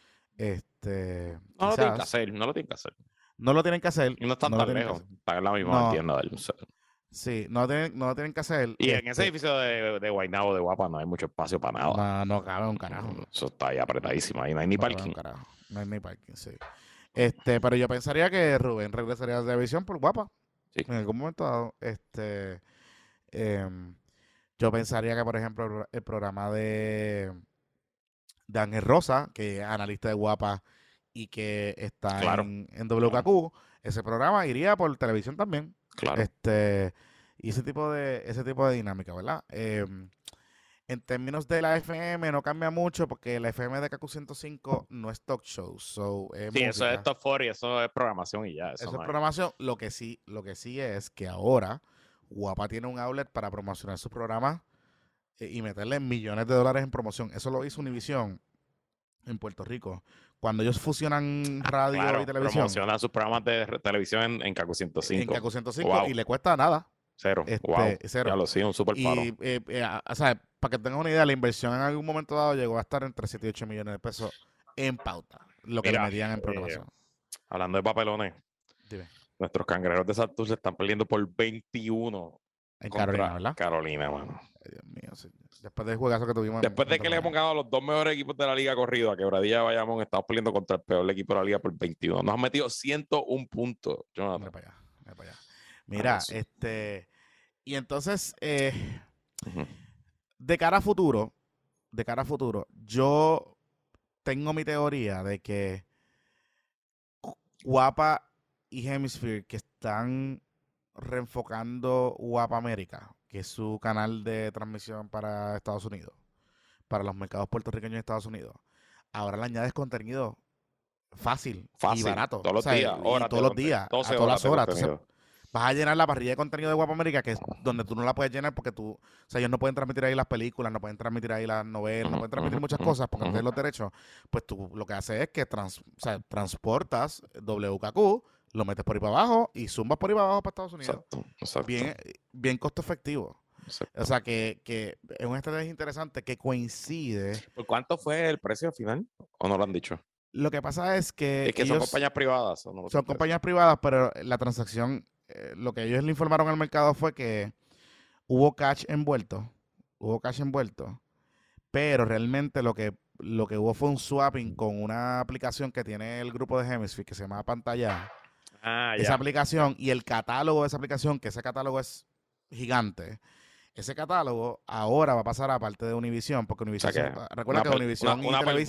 Este, No lo tienen que quizás. hacer, no lo tienen que hacer. No lo tienen que hacer. Y no están No lo tan tienen que lejos. hacer. Están en la misma No, tienda del museo. sí, no lo tienen, no lo tienen que hacer. Y en ese Este, edificio de, de Guaynabo de Guapa no hay mucho espacio para nada. no, no cabe un carajo. Eso está ahí apretadísimo. Ahí no hay ni No cabe un parking. carajo. No hay ni parking, sí. Este, pero yo pensaría que Rubén regresaría a la televisión por Guapa. Sí. En algún momento dado. Este, em, yo pensaría que, por ejemplo, el, el programa de, de Ángel Rosa, que es analista de Guapa y que está Claro. en, en W K Q, ese programa iría por televisión también. Claro. Este, y ese tipo de, ese tipo de dinámica, ¿verdad? Em, en términos de la F M no cambia mucho porque la F M de K Q ciento cinco no es talk show, so es Sí, eso música. es top cuatro y eso es programación y ya. Eso, Eso no es hay. programación. Lo que sí, lo que sí es que ahora Guapa tiene un outlet para promocionar sus programas eh, y meterle millones de dólares en promoción. Eso lo hizo Univision en Puerto Rico. Cuando ellos fusionan radio Claro, y televisión promociona sus programas de re- televisión en, en Kaku ciento en cinco. K Q ciento cinco Wow. y le cuesta nada. Cero. Este, Wow. cero. Ya lo sí, un super paro. Y, eh, eh, a- o sea, para que tengan una idea, la inversión en algún momento dado llegó a estar entre siete y ocho millones de pesos en pauta, lo que Mira, le metían en eh, programación. hablando de papelones, Dime. nuestros cangrejeros de Santurce están perdiendo por veintiuno En contra Carolina, ¿verdad? Carolina, mano. Ay, Dios mío, señor. Después del juegazo que tuvimos. Después de contra que le hemos Miami. ganado a los dos mejores equipos de la liga corrido, a Quebradilla y Bayamón, estamos peleando contra el peor equipo de la liga por veintiuno. Nos han metido ciento uno puntos, Jonathan. Mira para allá, mira para allá. Mira, eso. este. Y entonces, eh, Ujú. de cara a futuro, de cara a futuro, yo tengo mi teoría de que Guapa y Hemisphere que están reenfocando Guapa América, que es su canal de transmisión para Estados Unidos, para los mercados puertorriqueños de Estados Unidos, ahora le añades contenido fácil, Fácil, y barato. todos los o sea, días, y horas todos de los días, a doce todas horas las de horas. Entonces, contenido. vas a llenar la parrilla de contenido de Guapa América, que es donde tú no la puedes llenar porque tú, o sea, ellos no pueden transmitir ahí las películas, no pueden transmitir ahí las novelas, no Ujú, pueden transmitir ujú, muchas ujú, cosas porque no ujú. tienen los derechos. Pues tú lo que haces es que trans, o sea, transportas W K Q, lo metes por ahí para abajo y zumbas por ahí para abajo para Estados Unidos. Exacto, exacto. Bien, bien costo efectivo. exacto. O sea, que, que es una estrategia interesante que coincide. ¿Por cuánto fue el precio final? ¿O no lo han dicho? Lo que pasa es que, Es que son ellos compañías privadas. ¿O no lo son tienen que compañías privadas, pero la transacción, eh, lo que ellos le informaron al mercado fue que hubo cash envuelto, hubo cash envuelto, pero realmente lo que, lo que hubo fue un swapping con una aplicación que tiene el grupo de Hemisphere que se llama Pantalla. decir? Ah, Esa ya. aplicación y el catálogo de esa aplicación, que ese catálogo es gigante. Ese catálogo ahora va a pasar a parte de Univision, porque O sea Univision, que recuerda una que pel- Univision una- y una Televisa, permuta.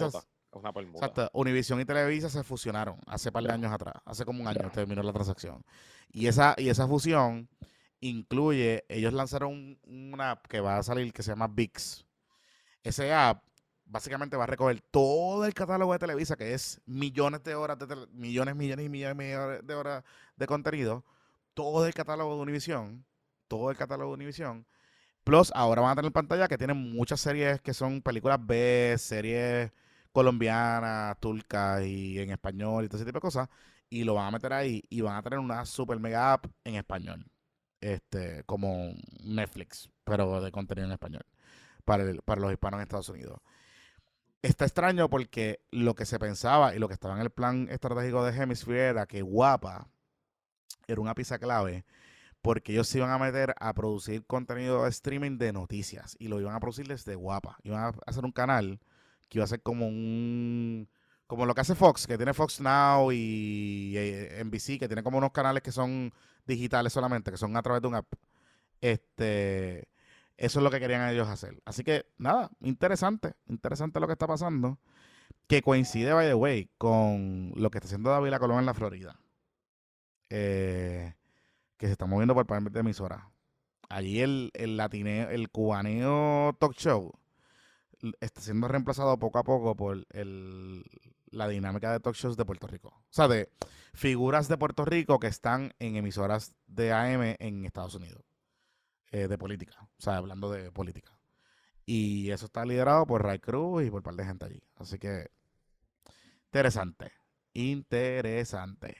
una permuta. Exacto. Univision y Televisa se fusionaron hace par de Ya. años atrás. Hace como un año Ya. terminó la transacción. Y esa, y esa fusión incluye, ellos lanzaron un- una app que va a salir que se llama V I X. Ese app básicamente va a recoger todo el catálogo de Televisa, que es millones de horas de tele- millones, millones y millones, millones de horas de contenido. Todo el catálogo de Univision. Todo el catálogo de Univision. Plus, ahora van a tener en pantalla que tienen muchas series que son películas B, series colombianas, turcas y en español y todo ese tipo de cosas. Y lo van a meter ahí y van a tener una super mega app en español. Este, como Netflix, pero de contenido en español. Para, el- para los hispanos en Estados Unidos. Está extraño porque lo que se pensaba y lo que estaba en el plan estratégico de Hemisphere era que Guapa era una pieza clave porque ellos se iban a meter a producir contenido de streaming de noticias y lo iban a producir desde Guapa. Iban a hacer un canal que iba a ser como un... Como lo que hace Fox, que tiene Fox Now y eh, N B C, que tiene como unos canales que son digitales solamente, que son a través de un app. Este, eso es lo que querían ellos hacer. Así que, nada, interesante, interesante lo que está pasando. Que coincide, by the way, con lo que está haciendo David La Colón en la Florida. Eh, que se está moviendo por par de emisoras. Allí el, el latineo, el cubaneo talk show l- está siendo reemplazado poco a poco por el, la dinámica de talk shows de Puerto Rico. O sea, de figuras de Puerto Rico que están en emisoras de A M en Estados Unidos. Eh, de política. O sea, hablando de política. Y eso está liderado por Ray Cruz y por un par de gente allí. Así que, interesante. Interesante.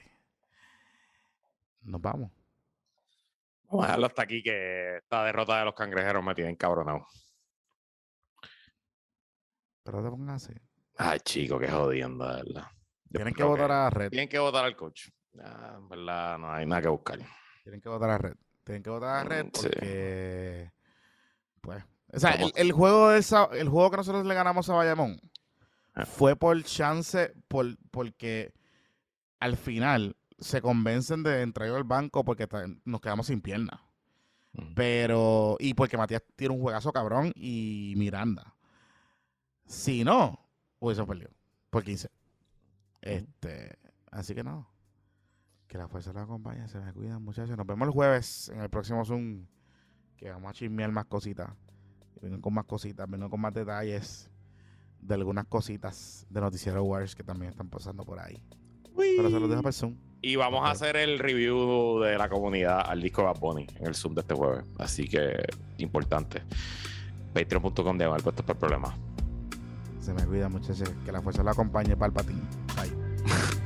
Nos vamos. Vamos a dejarlo hasta aquí, que esta derrota de los cangrejeros me tiene encabronado. Pero te pongas así. Ay, chico, qué jodiendo, de verdad. Yo Tienen que creo votar a Red. Tienen que votar al coach. Ah, en verdad, no hay nada que buscar. Tienen que votar a Red. Tienen que votar a Red Mm, sí. porque. Pues. O sea, el, Vamos. el juego del Sa- el juego que nosotros le ganamos a Bayamón Ah. fue por chance, por, porque al final se convencen de entregar al banco porque ta- nos quedamos sin piernas. Mm. Pero. Y porque Matías tiene un juegazo cabrón y Miranda. Si no, hubiesen perdido. Por quince. Este. Así que no. Que la fuerza los acompañe. Se me cuidan, muchachos. Nos vemos el jueves en el próximo Zoom. Que vamos a chismear más cositas. Vengan con más cositas. Vengan con más detalles de algunas cositas de Noticiero Wars que también están pasando por ahí. Pero se los dejo para el Zoom. Y vamos a Ok. hacer el review de la comunidad al disco de Bad Bunny en el Zoom de este jueves. Así que, importante. Patreon punto com de Marco, esto es por problema. Se me cuidan, muchachos. Que la fuerza los acompañe para el patín. Bye.